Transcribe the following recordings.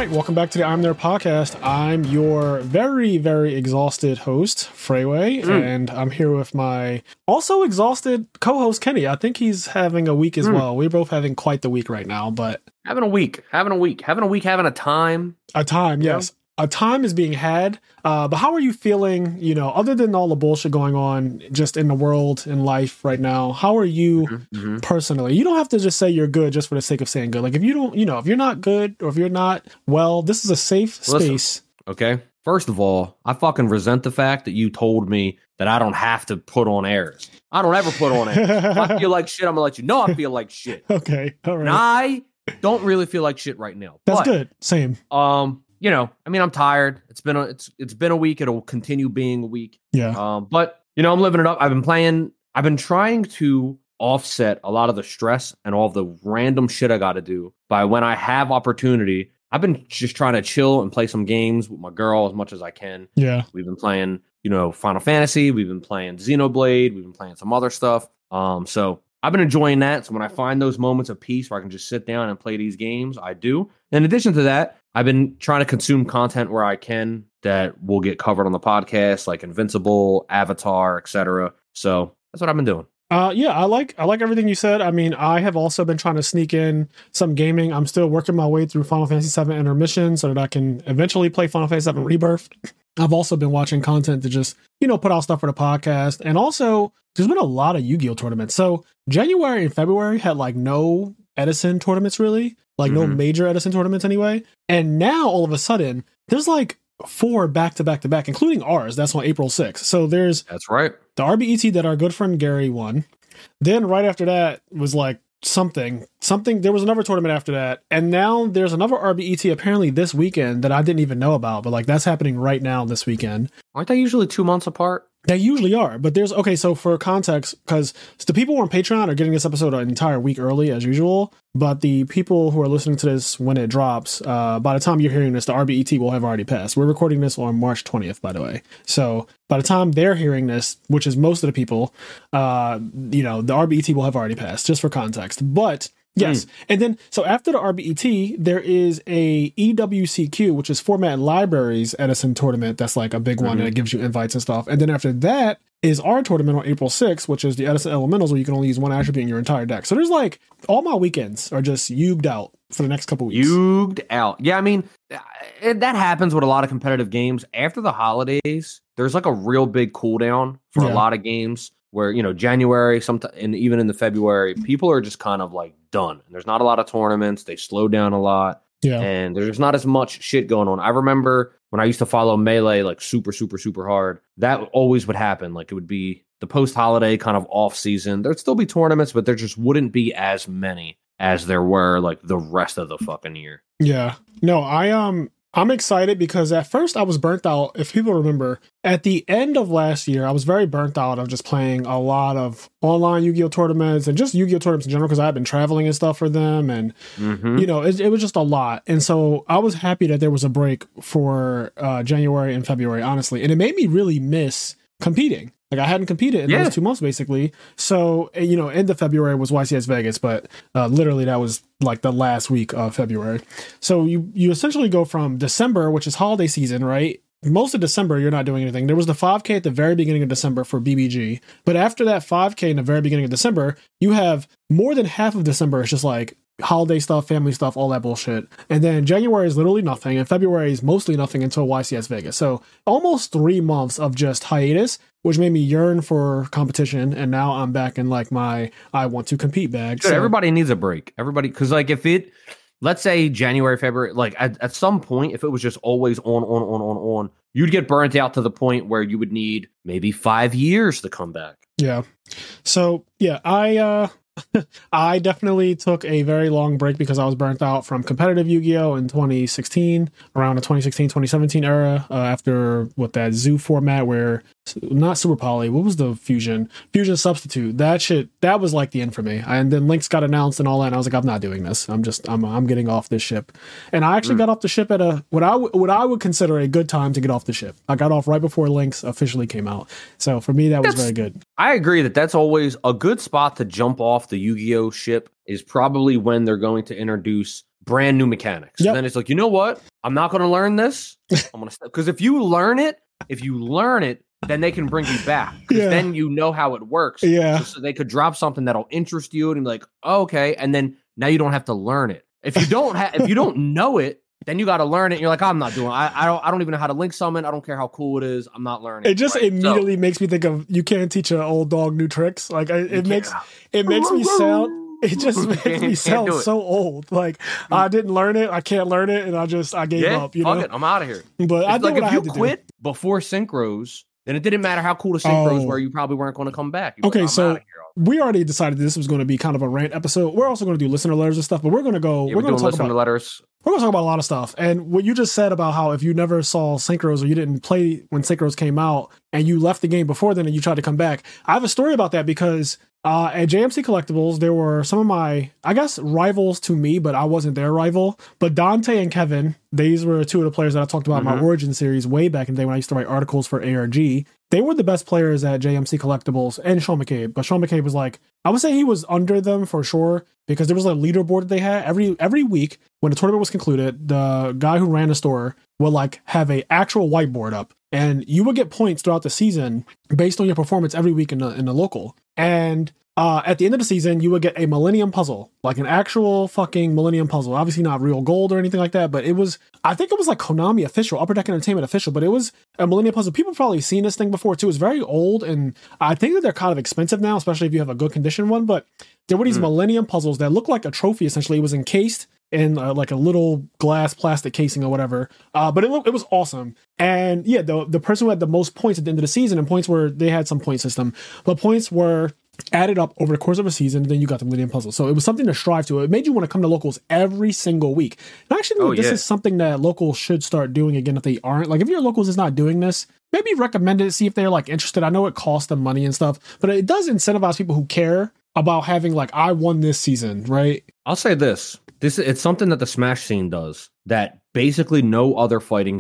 right, welcome back to the I'm There podcast. I'm your very, very exhausted host, Freyway, and I'm here with my also exhausted co-host, Kenny. I think he's having a week as well. We're both having quite the week right now, but... Having a time. A time, yes. A time is being had. But how are you feeling, other than all the bullshit going on just in the world, in life right now? How are you personally? You don't have to just say you're good just for the sake of saying good. Like if you don't, if you're not good or if you're not well, this is a safe space. Listen, okay. First of all, I fucking resent the fact that you told me that I don't have to put on airs. I don't ever put on airs. If I feel like shit, I'm gonna let you know I feel like shit. Okay. All right. And I don't really feel like shit right now. That's good. Same. I'm tired. It's been a week. It'll continue being a week. Yeah. But I'm living it up. I've been trying to offset a lot of the stress and all of the random shit I got to do by when I have opportunity. I've been just trying to chill and play some games with my girl as much as I can. Yeah. We've been playing, Final Fantasy. We've been playing Xenoblade. We've been playing some other stuff. So I've been enjoying that. So when I find those moments of peace where I can just sit down and play these games, I do. In addition to that, I've been trying to consume content where I can that will get covered on the podcast, like Invincible, Avatar, etc. So that's what I've been doing. I like everything you said. I mean, I have also been trying to sneak in some gaming. I'm still working my way through Final Fantasy VII Intermission so that I can eventually play Final Fantasy VII Rebirth. I've also been watching content to just, put out stuff for the podcast. And also, there's been a lot of Yu-Gi-Oh tournaments. So January and February had no Edison tournaments really, no major Edison tournaments anyway. And now all of a sudden, there's 4 back to back to back, including ours. That's on April 6th. So that's right. The RBET that our good friend Gary won. Then right after that was something. There was another tournament after that. And now there's another RBET apparently this weekend that I didn't even know about, but that's happening right now this weekend. Aren't they usually 2 months apart? They usually are, but so for context, because the people who are on Patreon are getting this episode an entire week early as usual, but the people who are listening to this when it drops, by the time you're hearing this, the RBET will have already passed. We're recording this on March 20th, by the way. So by the time they're hearing this, which is most of the people, the RBET will have already passed, just for context. But yes. And then, so after the RBET, there is a EWCQ, which is Format Libraries Edison tournament. That's a big one, and it gives you invites and stuff. And then after that is our tournament on April 6th, which is the Edison Elementals, where you can only use one attribute in your entire deck. So there's all my weekends are just Yugged out for the next couple weeks. Yugged out. Yeah, I mean, that happens with a lot of competitive games. After the holidays, there's a real big cooldown for a lot of games. Where, January, and even in the February, people are just kind of done. And there's not a lot of tournaments. They slow down a lot. Yeah. And there's not as much shit going on. I remember when I used to follow Melee super, super, super hard, that always would happen. It would be the post-holiday kind of off season. There'd still be tournaments, but there just wouldn't be as many as there were the rest of the fucking year. Yeah. No, I'm excited because at first I was burnt out. If people remember, at the end of last year, I was very burnt out of just playing a lot of online Yu-Gi-Oh tournaments and just Yu-Gi-Oh tournaments in general because I had been traveling and stuff for them. And, it was just a lot. And so I was happy that there was a break for January and February, honestly. And it made me really miss competing. I hadn't competed in those 2 months, basically. So, end of February was YCS Vegas, but literally that was the last week of February. So you essentially go from December, which is holiday season, right? Most of December, you're not doing anything. There was the 5K at the very beginning of December for BBG. But after that 5K in the very beginning of December, you have more than half of December. It's just holiday stuff, family stuff, all that bullshit. And then January is literally nothing. And February is mostly nothing until YCS Vegas. So almost 3 months of just hiatus, which made me yearn for competition. And now I'm back in my I want to compete bag. Dude, everybody needs a break. Everybody, because let's say January, February, at some point, if it was just always on, you'd get burnt out to the point where you would need maybe 5 years to come back. Yeah. So yeah, I definitely took a very long break because I was burnt out from competitive Yu-Gi-Oh! In 2016, around the 2016-2017 era, after that Zoo format where, not Super Poly, what was the Fusion Substitute? That was the end for me. And then Lynx got announced and all that, and I was I'm not doing this. I'm getting off this ship. And I actually got off the ship at what I would consider a good time to get off the ship. I got off right before Lynx officially came out. So for me, that was very good. I agree that's always a good spot to jump off the Yu-Gi-Oh! Ship is probably when they're going to introduce brand new mechanics. Yep. And then it's like, you know what? I'm not going to learn this. I'm going to because if you learn it, then they can bring you back. Because then you know how it works. Yeah. So they could drop something that'll interest you and be like, oh, okay. And then now you don't have to learn it. If you don't know it, then you got to learn it. And you're like, I'm not doing it. I don't even know how to link summon. I don't care how cool it is. I'm not learning. It just immediately makes me think of you can't teach an old dog new tricks. Like it makes me sound. It just makes me sound so old. Like I didn't learn it. I can't learn it, and I gave up. You know, I'm out of here. But I think if you quit before synchros, then it didn't matter how cool the synchros were. You probably weren't going to come back. Okay, so we already decided this was going to be kind of a rant episode. We're also going to do listener letters and stuff, but we're going to go. We're going to talk about letters. We're going to talk about a lot of stuff. And what you just said about how if you never saw synchros or you didn't play when synchros came out and you left the game before then and you tried to come back, I have a story about that because at JMC Collectibles, there were some of my, I guess, rivals to me, but I wasn't their rival. But Dante and Kevin, these were two of the players that I talked about in my Origin series way back in the day when I used to write articles for ARG. They were the best players at JMC Collectibles and Sean McCabe. But Sean McCabe was like, I would say he was under them for sure because there was a leaderboard that they had every week when the tournament was concluded. The guy who ran the store would like have a actual whiteboard up and you would get points throughout the season based on your performance every week in the local. And at the end of the season, you would get a Millennium Puzzle, like an actual fucking Millennium Puzzle. Obviously not real gold or anything like that, but I think it was like Konami official, Upper Deck Entertainment official, but it was a Millennium Puzzle. People have probably seen this thing before too. It's very old, and I think that they're kind of expensive now, especially if you have a good condition one, but there were these Millennium Puzzles that looked like a trophy, essentially. It was encased in like a little glass plastic casing or whatever. But it was awesome. And yeah, the person who had the most points at the end of the season, and they had some point system, but points were added up over the course of a season, and then you got the Millennium Puzzle. So it was something to strive to. It made you want to come to locals every single week. And I actually think this is something that locals should start doing again if they aren't. Like if your locals is not doing this, maybe recommend it, see if they're like interested. I know it costs them money and stuff, but it does incentivize people who care about having like, I won this season, right? I'll say this. It's something that the Smash scene does that basically no other fighting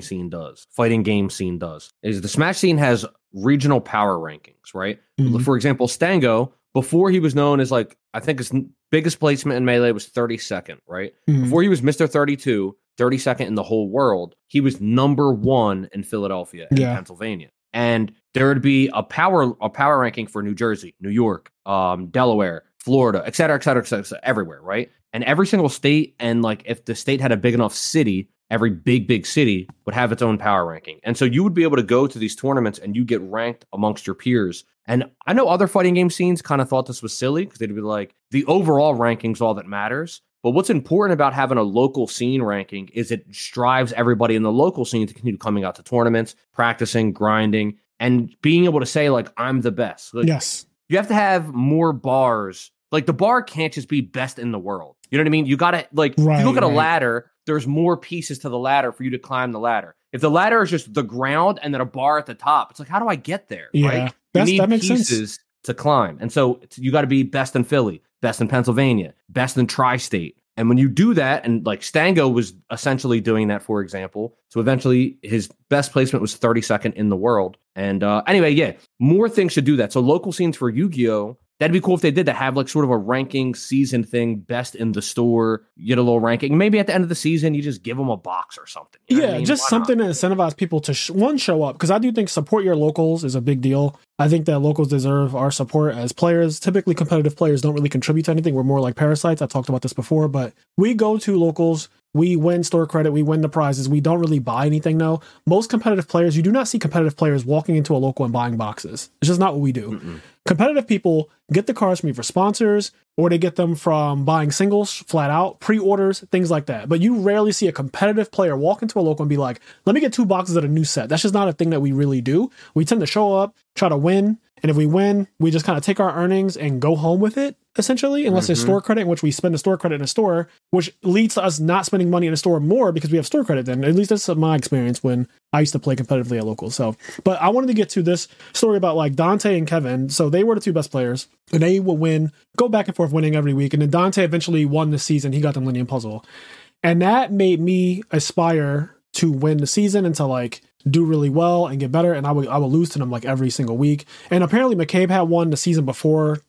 game scene does. Is the Smash scene has regional power rankings, right? For example, Stango, before he was known as like, I think his biggest placement in Melee was 32nd, right? Before he was Mr. 32, 32nd in the whole world, he was number 1 in Philadelphia and Pennsylvania. And there would be a power ranking for New Jersey, New York, Delaware, Florida, et cetera, everywhere, right? And every single state, and like if the state had a big enough city, every big city would have its own power ranking. And so you would be able to go to these tournaments and you get ranked amongst your peers. And I know other fighting game scenes kind of thought this was silly because they'd be like, the overall ranking's all that matters. But what's important about having a local scene ranking is it strives everybody in the local scene to continue coming out to tournaments, practicing, grinding, and being able to say, like, I'm the best. Like, yes. You have to have more bars. Like, the bar can't just be best in the world. You know what I mean? You got to, like, if you look at a ladder, there's more pieces to the ladder for you to climb the ladder. If the ladder is just the ground and then a bar at the top, it's like, how do I get there? Yeah, right? You need that makes pieces sense to climb. And so you got to be best in Philly, best in Pennsylvania, best in Tri-State. And when you do that, and like Stango was essentially doing that, for example, so eventually his best placement was 32nd in the world. And anyway, yeah, more things should do that. So local scenes for Yu-Gi-Oh! That'd be cool if they did that, have like sort of a ranking season thing, best in the store, you get a little ranking. Maybe at the end of the season, you just give them a box or something. You know what I mean? Just something to incentivize people to, show up. Because I do think support your locals is a big deal. I think that locals deserve our support as players. Typically, competitive players don't really contribute to anything. We're more like parasites. I've talked about this before, but we go to locals. We win store credit. We win the prizes. We don't really buy anything, though. Most competitive players, you do not see competitive players walking into a local and buying boxes. It's just not what we do. Competitive people get the cards from either sponsors or they get them from buying singles flat out, pre-orders, things like that. But you rarely see a competitive player walk into a local and be like, let me get 2 boxes of a new set. That's just not a thing that we really do. We tend to show up, try to win. And if we win, we just kind of take our earnings and go home with it, essentially, unless there's store credit, in which we spend the store credit in a store, which leads to us not spending money in a store more because we have store credit then. At least that's my experience when I used to play competitively at locals. So, but I wanted to get to this story about like Dante and Kevin. So they were the 2 best players and they would win, go back and forth winning every week. And then Dante eventually won the season. He got the Millennium Puzzle. And that made me aspire to win the season and to like do really well and get better. And I would lose to them like every single week. And apparently McCabe had won the season before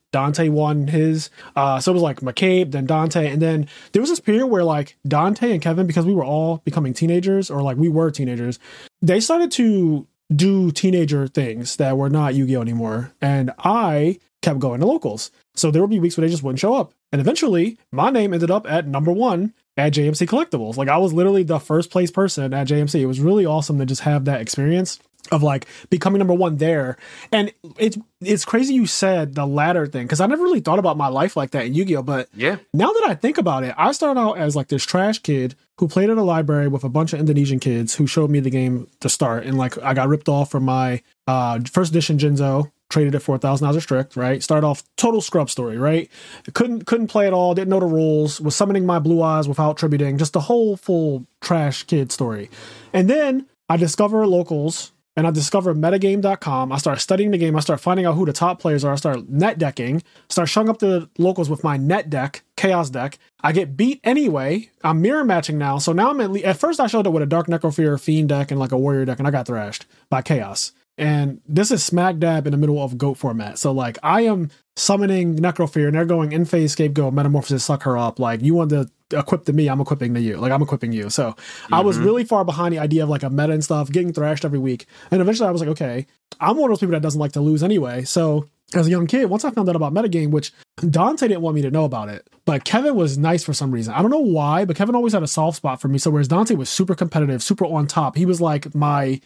Dante won his. So it was like McCabe, then Dante. And then there was this period where like Dante and Kevin, because we were all becoming teenagers, or like we were teenagers, they started to do teenager things that were not Yu-Gi-Oh anymore. And I kept going to locals. So there would be weeks where they just wouldn't show up. And eventually my name ended up at number 1 at JMC Collectibles. Like I was literally the first place person at JMC. It was really awesome to just have that experience of like becoming number 1 there. And it's crazy you said the ladder thing, because I never really thought about my life like that in Yu-Gi-Oh! But yeah, now that I think about it, I started out as like this trash kid who played at a library with a bunch of Indonesian kids who showed me the game to start. And like I got ripped off from my first edition Jinzo, traded it for 1,000 Hours Strict, right? Started off total scrub story, right? Couldn't play at all, didn't know the rules, was summoning my blue eyes without tributing, just the whole full trash kid story. And then I discover locals, and I discovered metagame.com. I started studying the game. I started finding out who the top players are. I started net decking, start showing up to locals with my net deck, Chaos deck. I get beat anyway. I'm mirror matching now. So now at first I showed up with a Dark Necrofear Fiend deck and like a Warrior deck, and I got thrashed by Chaos. And this is smack dab in the middle of GOAT format. So like I am summoning Necrofear and they're going in phase scapegoat, metamorphosis, suck her up. Like you want to equip to me, I'm equipping to you. Like I'm equipping you. So I was really far behind the idea of like a meta and stuff, getting thrashed every week. And eventually I was like, okay, I'm one of those people that doesn't like to lose anyway. So as a young kid, once I found out about metagame, which Dante didn't want me to know about it, but Kevin was nice for some reason. I don't know why, but Kevin always had a soft spot for me. So whereas Dante was super competitive, super on top, he was like my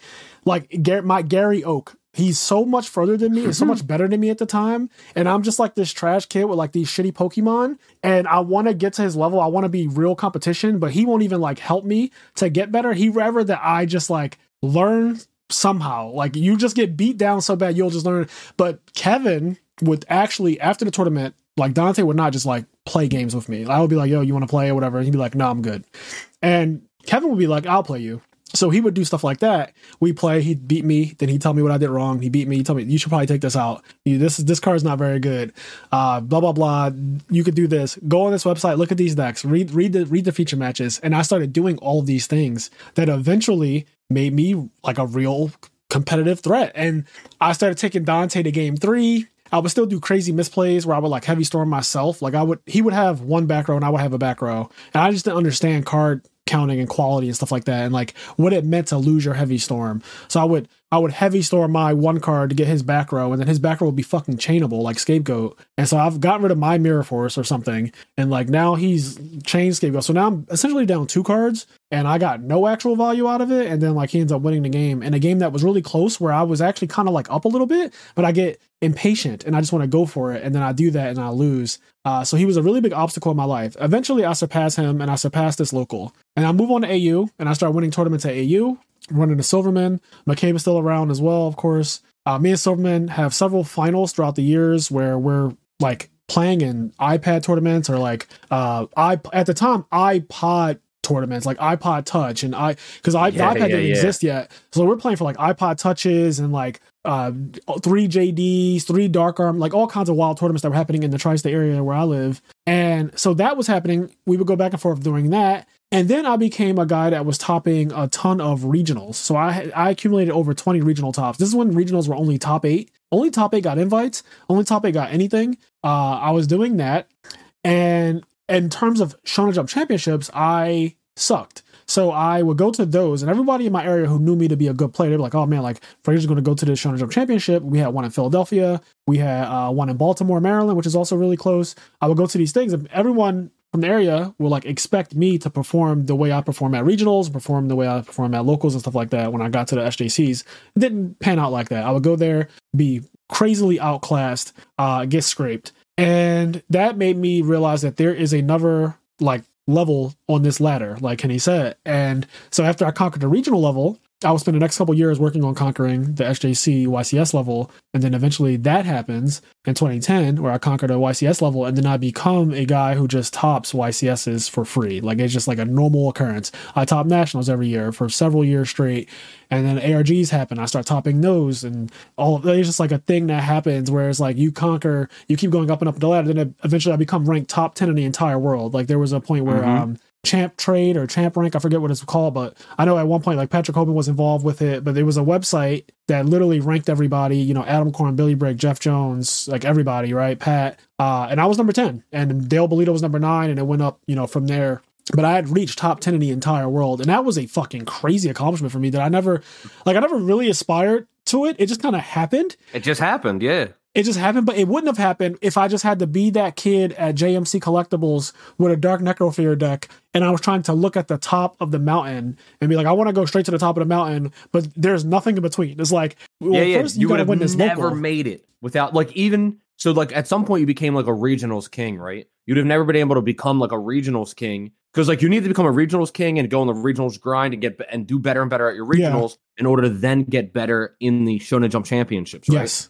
Gary Oak. He's so much further than me and so much better than me at the time. And I'm just like this trash kid with like these shitty Pokemon. And I want to get to his level. I want to be real competition, but he won't even like help me to get better. He'd rather that I just like learn somehow. Like you just get beat down so bad, you'll just learn. But Kevin would actually, after the tournament, like Dante would not just like play games with me. I would be like, yo, you want to play or whatever? And he'd be like, no, I'm good. And Kevin would be like, I'll play you. So he would do stuff like that. We play, he'd beat me, then he'd tell me what I did wrong. He beat me, he'd tell me, you should probably take this out. This card's not very good. Blah, blah, blah. You could do this. Go on this website, look at these decks, read the feature matches. And I started doing all of these things that eventually made me like a real competitive threat. And I started taking Dante to game 3. I would still do crazy misplays where I would like heavy storm myself. Like he would have one back row and I would have a back row. And I just didn't understand card counting and quality and stuff like that, and like what it meant to lose your heavy storm. So I would heavy storm my one card to get his back row, and then his back row would be fucking chainable like Scapegoat. And so I've gotten rid of my Mirror Force or something, and like now he's chained Scapegoat. So now I'm essentially down 2 cards, and I got no actual value out of it. And then like he ends up winning the game, in a game that was really close where I was actually kind of like up a little bit, but I get impatient and I just want to go for it, and then I do that and I lose. So he was a really big obstacle in my life. Eventually I surpass him and I surpass this local, and I move on to AU and I start winning tournaments at AU, running to Silverman. McCabe is still around as well, of course. Me and Silverman have several finals throughout the years where we're like playing in iPad tournaments, or like at the time iPod tournaments, like iPod Touch, and the iPad didn't exist yet. So we're playing for like iPod Touches and like 3 JDs, 3 Dark Arm, like all kinds of wild tournaments that were happening in the tri-state area where I live. And so that was happening. We would go back and forth doing that. And then I became a guy that was topping a ton of regionals. So I accumulated over 20 regional tops. This is when regionals were only top 8. Only top 8 got invites. Only top 8 got anything. I was doing that. And in terms of Shonen Jump championships, I sucked. So I would go to those, and everybody in my area who knew me to be a good player, they'd be like, oh man, like Fraser's going to go to the Shonen Jump championship. We had one in Philadelphia. We had one in Baltimore, Maryland, which is also really close. I would go to these things, and everyone from the area will like expect me to perform the way I perform at regionals, perform the way I perform at locals and stuff like that. When I got to the SJCs, it didn't pan out like that. I would go there, be crazily outclassed, get scraped. And that made me realize that there is another like level on this ladder, like Kenny said. And so after I conquered the regional level, I would spend the next couple years working on conquering the SJC YCS level. And then eventually that happens in 2010, where I conquered a YCS level, and then I become a guy who just tops YCSs for free. Like it's just like a normal occurrence. I top nationals every year for several years straight. And then ARGs happen. I start topping those, and all of it's just like a thing that happens where it's like you conquer, you keep going up and up the ladder. Then eventually I become ranked top 10 in the entire world. Like there was a point where champ trade or champ rank. I forget what it's called, but I know at one point like Patrick Hoban was involved with it, but there was a website that literally ranked everybody, you know, Adam Corn, Billy Brigg, Jeff Jones, like everybody, right? Pat. And I was number 10 and Dale Bolito was number 9 and it went up, you know, from there. But I had reached top 10 in the entire world. And that was a fucking crazy accomplishment for me that I never really aspired to it. It just kind of happened. It just happened. Yeah. It just happened, but it wouldn't have happened if I just had to be that kid at JMC Collectibles with a Dark Necrofear deck, and I was trying to look at the top of the mountain and be like, I want to go straight to the top of the mountain, but there's nothing in between. It's like, well, first you would gotta have win this never local. made it without like even so like at some point you became like a regionals king, right? You'd have never been able to become like a regionals king because like you need to become a regionals king and go on the regionals grind and get and do better and better at your regionals in order to then get better in the Shonen Jump Championships, right? Yes.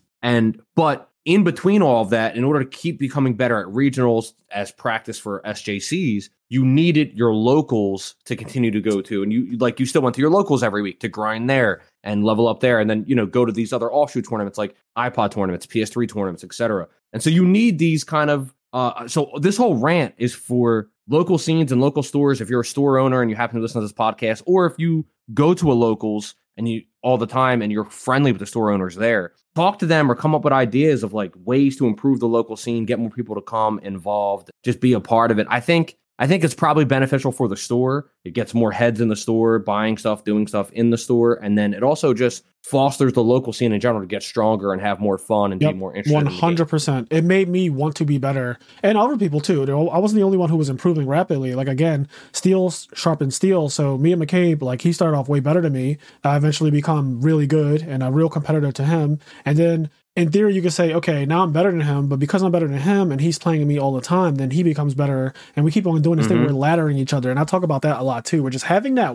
But in between all of that, in order to keep becoming better at regionals as practice for SJCs, you needed your locals to continue to go to. And you still went to your locals every week to grind there and level up there. And then, you know, go to these other offshoot tournaments like iPod tournaments, PS3 tournaments, etc. And so you need these kind of, so this whole rant is for local scenes and local stores. If you're a store owner and you happen to listen to this podcast, or if you go to a locals and you all the time and you're friendly with the store owners there, talk to them or come up with ideas of like ways to improve the local scene, get more people to come involved, just be a part of it. I think it's probably beneficial for the store. It gets more heads in the store, buying stuff, doing stuff in the store. And then it also just fosters the local scene in general to get stronger and have more fun and be more interested. 100%. It made me want to be better. And other people too. I wasn't the only one who was improving rapidly. Like again, steel sharpens steel. So me and McCabe, like he started off way better than me. I eventually become really good and a real competitor to him. And then in theory, you could say, okay, now I'm better than him, but because I'm better than him and he's playing me all the time, then he becomes better. And we keep on doing this thing, we're laddering each other. And I talk about that a lot too. We're just having that.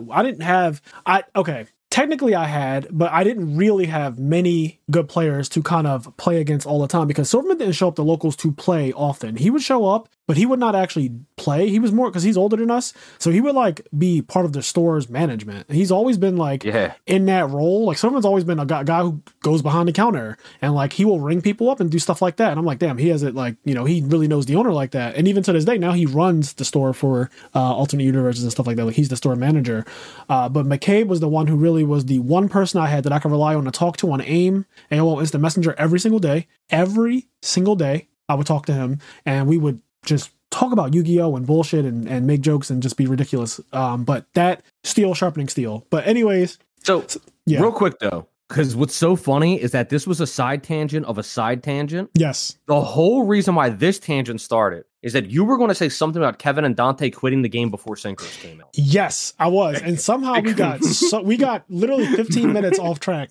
Technically I had, but I didn't really have many good players to kind of play against all the time because Silverman didn't show up to locals to play often. He would show up, but he would not actually play. He was more because he's older than us. So he would like be part of the store's management. He's always been like in that role. Like Silverman's always been a guy who goes behind the counter and like he will ring people up and do stuff like that. And I'm like, damn, he has it like, you know, he really knows the owner like that. And even to this day, now he runs the store for Alternate Universes and stuff like that. Like he's the store manager. But McCabe was the one who really was the one person I had that I could rely on to talk to on AIM, AOL Instant Messenger every single day. Every single day I would talk to him and we would just talk about Yu-Gi-Oh! And bullshit and make jokes and just be ridiculous. But that steel sharpening steel. But anyways. So real quick though, because what's so funny is that this was a side tangent of a side tangent. Yes. The whole reason why this tangent started is that you were going to say something about Kevin and Dante quitting the game before Synchros came out. Yes, I was. And somehow we got literally 15 minutes off track.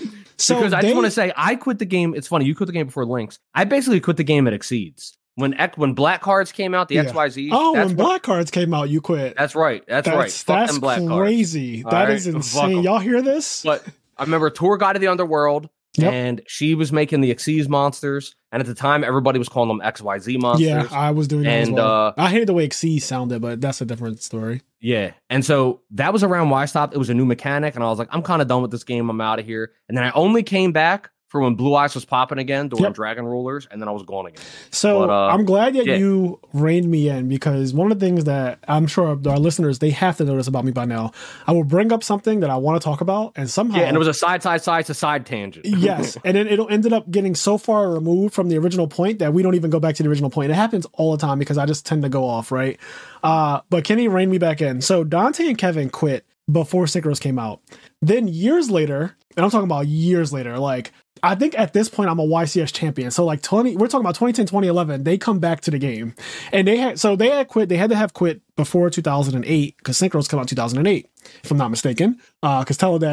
So because I just want to say, I quit the game. It's funny. You quit the game before Lynx. I basically quit the game at Exceeds. When Black Cards came out, the XYZ. Oh, when Black Cards came out, you quit. That's right. That's right. That's crazy. That is insane. Y'all hear this? But I remember Tour Guide of the Underworld, and she was making the Xyz monsters. And at the time, everybody was calling them XYZ monsters. Yeah, I was doing that as well. I hated the way Xyz sounded, but that's a different story. Yeah. And so that was around why I stopped. It was a new mechanic, and I was like, I'm kind of done with this game. I'm out of here. And then I only came back for when Blue Eyes was popping again during Dragon Rulers, and then I was gone again. So I'm glad that you reined me in, because one of the things that I'm sure our listeners, they have to notice about me by now, I will bring up something that I want to talk about, and somehow... Yeah, and it was a side to side tangent. Yes, and then it ended up getting so far removed from the original point that we don't even go back to the original point. It happens all the time because I just tend to go off, right? But Kenny reined me back in. So Dante and Kevin quit before Synchros came out. Then years later, and I'm talking about years later, like... I think at this point I'm a YCS champion. So like we're talking about 2010, 2011, they come back to the game, and they had quit. They had to have quit before 2008 because Synchros come out in 2008, if I'm not mistaken. Because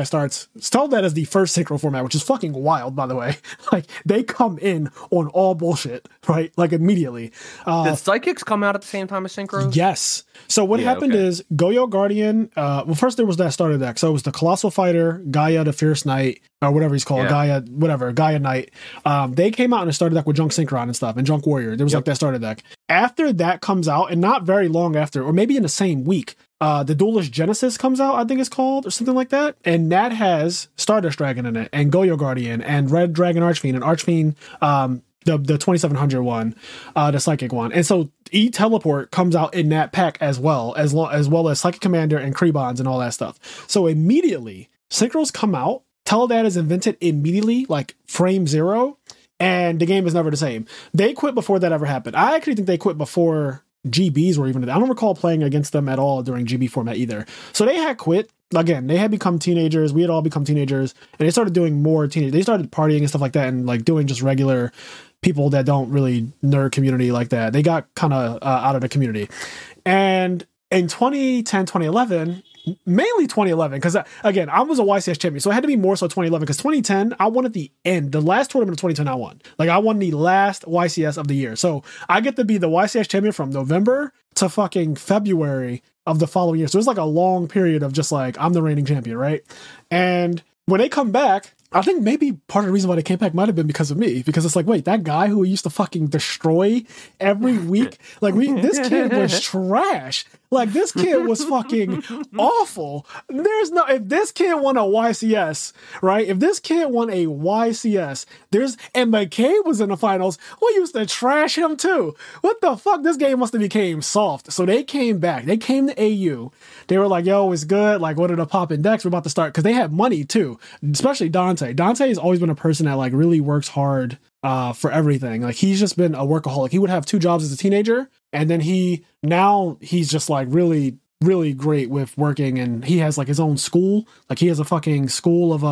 Teledad is the first Synchro format, which is fucking wild, by the way. Like they come in on all bullshit, right? Like immediately. Did Psychics come out at the same time as Synchros? Yes. So what happened is Goyo Guardian. Well, first there was that starter deck. So it was the Colossal Fighter, Gaia the Fierce Knight, or whatever he's called, Gaia Knight. They came out in a starter deck with Junk Synchron and stuff, and Junk Warrior. There was like that starter deck. After that comes out, and not very long after, or maybe in the same week, the Duelist Genesis comes out, I think it's called, or something like that. And that has Stardust Dragon in it, and Goyo Guardian, and Red Dragon Archfiend, and Archfiend the 2700 one, the psychic one. And so E-Teleport comes out in that pack as well as Psychic Commander and Krebons and all that stuff. So immediately, Synchros come out, Teledad is invented immediately, like frame 0, and the game is never the same. They quit before that ever happened. I actually think they quit before GBs were even. I don't recall playing against them at all during GB format either. So they had quit. Again, they had become teenagers. We had all become teenagers, and they started doing more teenage. They started partying and stuff like that, and like doing just regular people that don't really nerd community like that. They got kind of out of the community. And in 2010, 2011, mainly 2011, because again, I was a YCS champion, so it had to be more so 2011, because 2010, I won at the end. The last tournament of 2010, I won. Like, I won the last YCS of the year. So I get to be the YCS champion from November to fucking February of the following year. So it's like a long period of just like, I'm the reigning champion, right? And when they come back, I think maybe part of the reason why they came back might have been because of me, because it's like, wait, that guy who used to fucking destroy every week, like this kid was trash. Like, this kid was fucking awful. If this kid won a YCS, right? If this kid won a YCS, and McCabe was in the finals, we used to trash him too. What the fuck? This game must have became soft. So they came back. They came to AU. They were like, yo, it's good. Like, what are the poppin' decks? We're about to start. Because they had money too, especially Dante. Dante has always been a person that like really works hard for everything. Like, he's just been a workaholic. He would have 2 jobs as a teenager, and then he's just like really, really great with working, and he has like his own school. Like, he has a fucking school of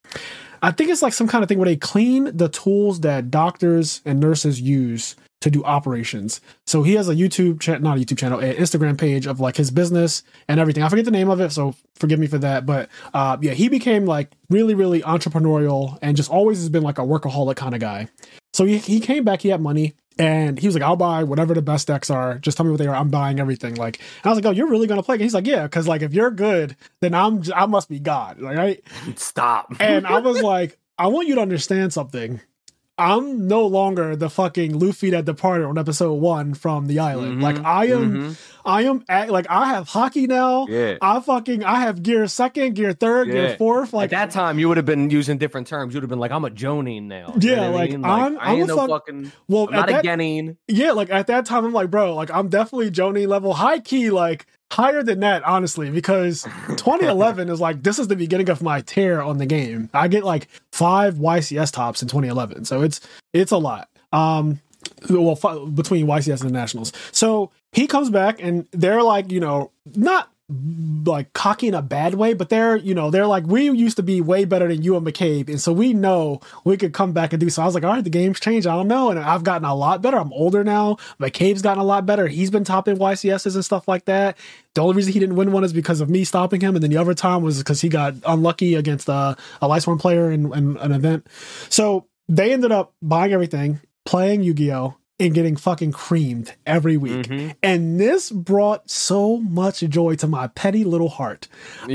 I think it's like some kind of thing where they clean the tools that doctors and nurses use to do operations. So he has a not a YouTube channel, an Instagram page of like his business and everything. I forget the name of it, so forgive me for that. But yeah, he became like really, really entrepreneurial and just always has been like a workaholic kind of guy. So he came back, he had money, and he was like, I'll buy whatever the best decks are. Just tell me what they are. I'm buying everything. Like, and I was like, oh, you're really going to play? And he's like, yeah, because like, if you're good, then I must be God. Like, right? Stop. And I was like, I want you to understand something. I'm no longer the fucking Luffy that departed on episode 1 from the island. Mm-hmm. Like, I have hockey now. Yeah. I have gear 2nd, gear 3rd, gear 4th. Like, at that time, you would have been using different terms. You would have been like, I'm a Jonin now. You know what I mean? Like, I'm not a Genin. Yeah, like at that time, I'm like, bro, like I'm definitely Jonin level, high key, like higher than that, honestly, because 2011 is like, this is the beginning of my tear on the game. I get like 5 YCS tops in 2011, so it's a lot. Between YCS and the Nationals. So he comes back, and they're like, not like cocky in a bad way, but they're like, we used to be way better than you and McCabe, and so we know we could come back and do so. I was like, all right, the game's changed. I don't know, and I've gotten a lot better. I'm older now. McCabe's gotten a lot better. He's been topping YCSs and stuff like that. The only reason he didn't win one is because of me stopping him, and then the other time was because he got unlucky against a Lightsworn player in an event. So they ended up buying everything, playing Yu-Gi-Oh!, and getting fucking creamed every week. Mm-hmm. And this brought so much joy to my petty little heart.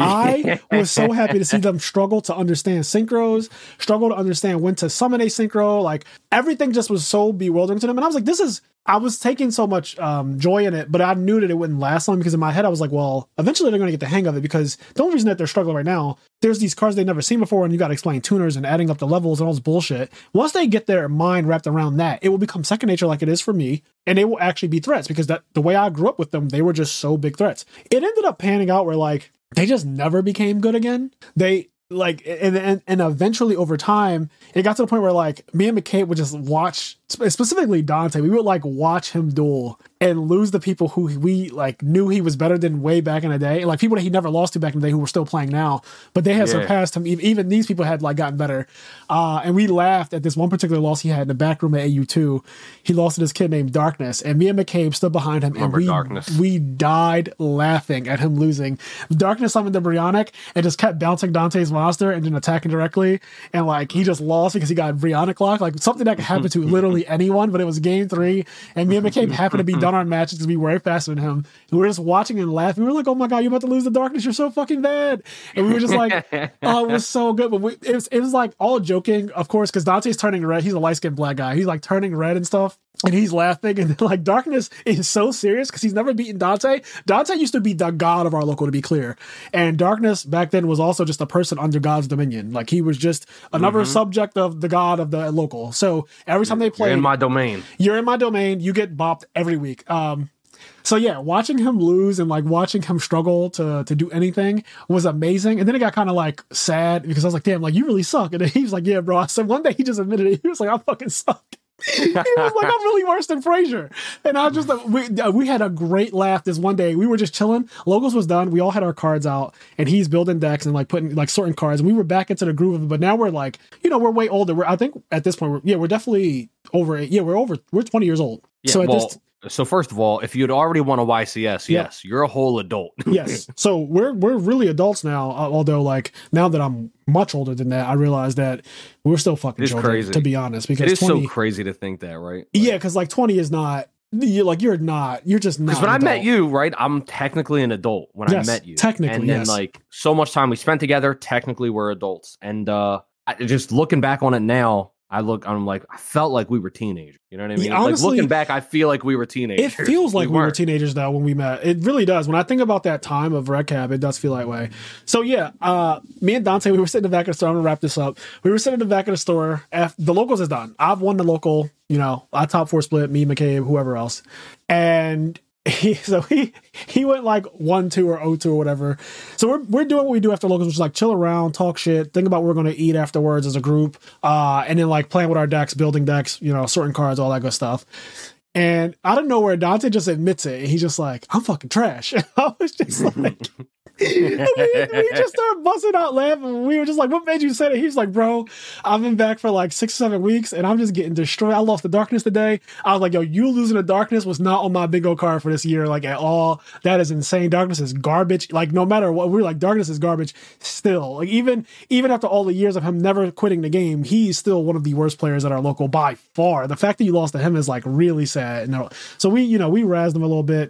I was so happy to see them struggle to understand synchros, struggle to understand when to summon a synchro. Like, everything just was so bewildering to them. And I was like, I was taking so much joy in it, but I knew that it wouldn't last long, because in my head I was like, well, eventually they're going to get the hang of it, because the only reason that they're struggling right now, there's these cards they've never seen before, and you got to explain tuners and adding up the levels and all this bullshit. Once they get their mind wrapped around that, it will become second nature like it is for me, and they will actually be threats, because the way I grew up with them, they were just so big threats. It ended up panning out where like they just never became good again. They like, and eventually over time, it got to the point where like me and McCabe would just watch, specifically Dante, we would like watch him duel and lose the people who we like knew he was better than way back in the day. Like, people that he never lost to back in the day who were still playing now, but they had surpassed him. Even these people had like gotten better. And we laughed at this one particular loss he had in the back room at AU2. He lost to this kid named Darkness, and me and McCabe stood behind him, and we died laughing at him losing. Darkness summoned the Brionic and just kept bouncing Dante's monster and then attacking directly. And like, he just lost because he got Brionic locked. Like, something that could happen to literally anyone, but it was game 3. And me and McCabe happened to be done our matches because we were way faster than him. And we were just watching and laughing. We were like, oh my God, you're about to lose the Darkness. You're so fucking bad. And we were just like, oh, it was so good. But it was like all joking, of course, because Dante's turning red. He's a light-skinned black guy. He's like turning red and stuff. And he's laughing, and like Darkness is so serious because he's never beaten Dante. Dante used to be the god of our local, to be clear. And Darkness back then was also just a person under God's dominion. Like, he was just another subject of the god of the local. So every time they played played. You're in my domain. You're in my domain. You get bopped every week. So yeah, watching him lose and like watching him struggle to do anything was amazing. And then it got kind of like sad because I was like, damn, like you really suck. And then he was like, yeah, bro. So one day he just admitted it. He was like, I fucking suck. He was like, I'm really worse than Frazier. And I was just like, we had a great laugh this one day. We were just chilling. Logos was done. We all had our cards out and he's building decks and like putting like sorting cards. And we were back into the groove of it. But now we're like, we're way older. I think at this point, we're definitely over. Yeah, we're 20 years old. Yeah, so so first of all, if you'd already won a YCS, yes, you're a whole adult. Yes. So we're really adults now. Although like now that I'm much older than that, I realize that we're still fucking children, crazy. To be honest. Because it is 20, so crazy to think that, right? Like, yeah, because like 20 is not. You're just not. Because when I met you, right, I'm technically an adult when I met you. Technically, and then like so much time we spent together, technically we're adults. And just looking back on it now, I'm like, I felt like we were teenagers. You know what I mean? Yeah, honestly, like looking back, I feel like we were teenagers. It feels like we were teenagers though when we met. It really does. When I think about that time of Red Cab, it does feel that way. So yeah, me and Dante, we were sitting in the back of the store. I'm gonna wrap this up. We were sitting in the back of the store. The locals is done. I've won the local. I top 4 split. Me, McCabe, whoever else, and. He went like 1-2 or 0-2 or whatever. So we're doing what we do after locals, which is like chill around, talk shit, think about what we're going to eat afterwards as a group, and then like playing with our decks, building decks, sorting cards, all that good stuff. And out of nowhere, Dante just admits it. And he's just like, I'm fucking trash. And I was just like, we just started busting out laughing. We were just like, what made you say that? He's like, bro, I've been back for like 6-7 weeks and I'm just getting destroyed. I lost the darkness today. I was like, yo, you losing the darkness was not on my bingo card for this year, like at all. That is insane. Darkness is garbage. Like no matter what, we're like, darkness is garbage still. Like even after all the years of him never quitting the game, he's still one of the worst players at our local by far. The fact that you lost to him is like really sad. No, so we razzed him a little bit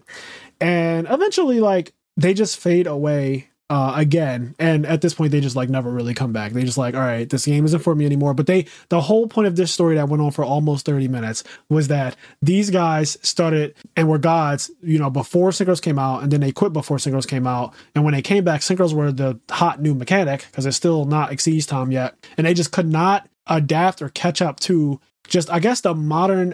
and eventually like, they just fade away again. And at this point, they just like never really come back. They just like, all right, this game isn't for me anymore. But the whole point of this story that went on for almost 30 minutes was that these guys started and were gods, before Synchros came out. And then they quit before Synchros came out. And when they came back, Synchros were the hot new mechanic because it's still not Exceeds time yet. And they just could not adapt or catch up to just, I guess, the modern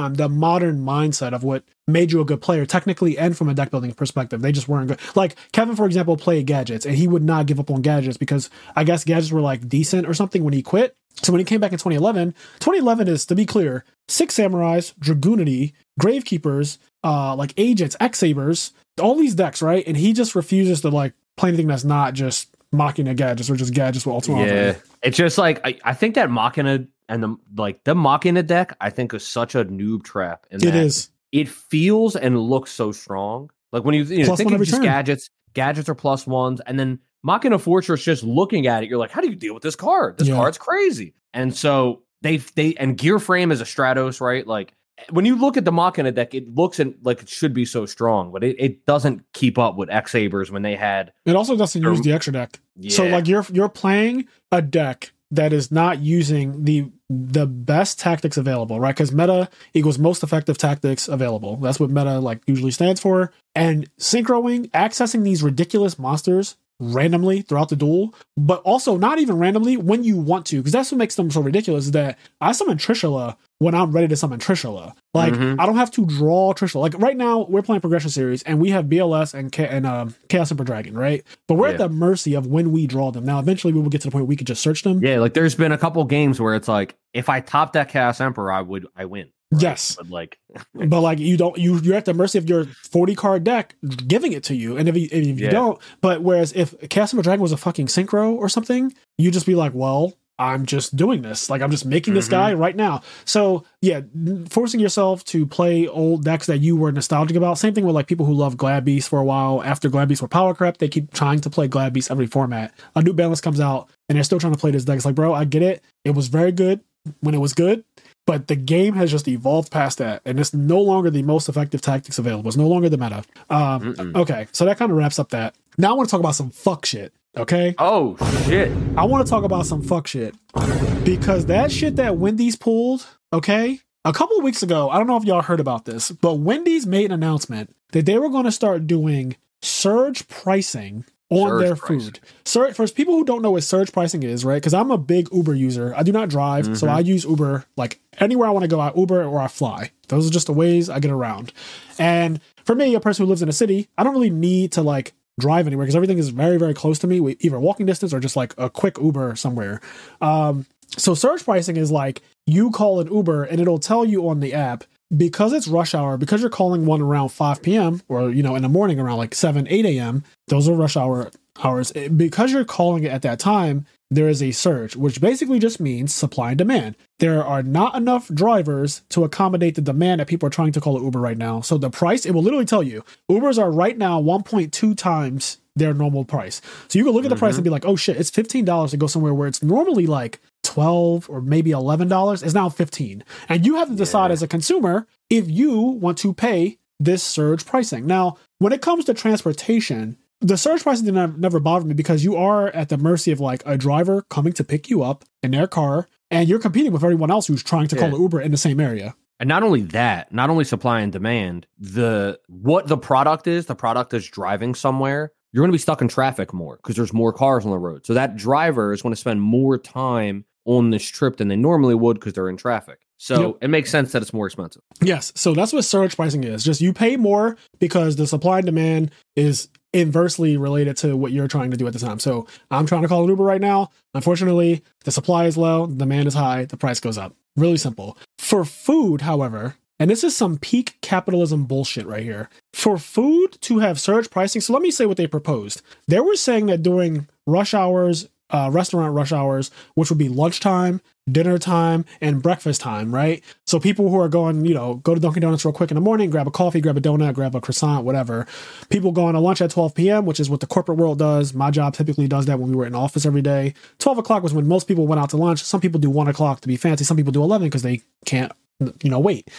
mindset of what made you a good player, technically and from a deck building perspective. They just weren't good. Like Kevin, for example, played gadgets and he would not give up on gadgets because I guess gadgets were like decent or something when he quit. So when he came back in 2011 is, to be clear, 6 Samurais, Dragoonity, Gravekeepers, like Agents, X-Sabers, all these decks, right? And he just refuses to like play anything that's not just Machina gadgets or just gadgets with ultimate. Yeah, it's just like I think that Machina and the Machina deck I think is such a noob trap. In it is. It feels and looks so strong. Like when you think of just gadgets are +1s, and then Machina Fortress, just looking at it, you're like, how do you deal with this card? This card's crazy. And so they and Gear Frame is a Stratos, right? Like when you look at the Machina deck, it looks like it should be so strong, but it doesn't keep up with X-Sabers when they had. It also doesn't use the extra deck. Yeah. So like you're playing a deck that is not using the best tactics available, right? Because meta equals most effective tactics available. That's what meta like usually stands for. And synchroing, accessing these ridiculous monsters randomly throughout the duel, but also not even randomly when you want to, because that's what makes them so ridiculous, is that I summon Trishula when I'm ready to summon Trishula. Like, I don't have to draw Trishula. Like, right now, we're playing Progression Series, and we have BLS and Chaos Super Dragon, right? But we're at the mercy of when we draw them. At eventually, we will get to the point where we could just search them. Yeah, like, there's been a couple games where it's like, if I top that Chaos Emperor, I win. Right? Yes, but like you're at the mercy of your 40 card deck giving it to you, and if you don't, but whereas if Chaos Super Dragon was a fucking synchro or something, you just be like, well, I'm just doing this, like I'm just making this guy right now. So yeah, forcing yourself to play old decks that you were nostalgic about. Same thing with like people who love Glad Beast for a while. After Glad Beast were power crept, they keep trying to play Glad Beast every format. A new balance comes out, and they're still trying to play this deck. It's like, bro, I get it. It was very good when it was good. But the game has just evolved past that, and it's no longer the most effective tactics available. It's no longer the meta. Okay, so that kind of wraps up that. Now I want to talk about some fuck shit, okay? Oh, shit. I want to talk about some fuck shit. Because that shit that Wendy's pulled, okay? A couple of weeks ago, I don't know if y'all heard about this, but Wendy's made an announcement that they were going to start doing surge pricing on Surge their pricing. food. So for people who don't know what surge pricing is, right? Because I'm a big Uber user. I do not drive, so I use Uber. Like anywhere I want to go, I Uber or I fly. Those are just the ways I get around. And for me, a person who lives in a city, I don't really need to like drive anywhere because everything is very, very close to me, either walking distance or just like a quick Uber somewhere. So surge pricing is like you call an Uber and it'll tell you on the app, because it's rush hour, because you're calling one around 5 p.m. or, you know, in the morning around like 7, 8 a.m., those are rush hours. Because you're calling it at that time, there is a surge, which basically just means supply and demand. There are not enough drivers to accommodate the demand that people are trying to call an Uber right now. So the price, it will literally tell you, Ubers are right now 1.2 times their normal price. So you can look at the price and be like, oh shit, it's $15 to go somewhere where it's normally like $12 or maybe $11. It's now $15. And you have to decide as a consumer if you want to pay this surge pricing. Now, when it comes to transportation, the surge pricing never bothered me because you are at the mercy of like a driver coming to pick you up in their car, and you're competing with everyone else who's trying to call an Uber in the same area. And not only that, not only supply and demand, what the product is driving somewhere, you're going to be stuck in traffic more because there's more cars on the road. So that driver is going to spend more time on this trip than they normally would because they're in traffic. So it makes sense that it's more expensive. Yes. So that's what surge pricing is. Just you pay more because the supply and demand is inversely related to what you're trying to do at the time. So I'm trying to call an Uber right now. Unfortunately, the supply is low, the demand is high, the price goes up. Really simple. For food, however, and this is some peak capitalism bullshit right here. For food to have surge pricing, so let me say what they proposed. They were saying that during rush hours, restaurant rush hours, which would be lunchtime, dinner time, and breakfast time, right? So people who are going, you know, go to Dunkin' Donuts real quick in the morning, grab a coffee, grab a donut, grab a croissant, whatever. People going to lunch at 12 p.m., which is what the corporate world does. My job typically does that when we were in office every day. 12 o'clock was when most people went out to lunch. Some people do 1 o'clock to be fancy. Some people do 11 because they can't, you know, wait.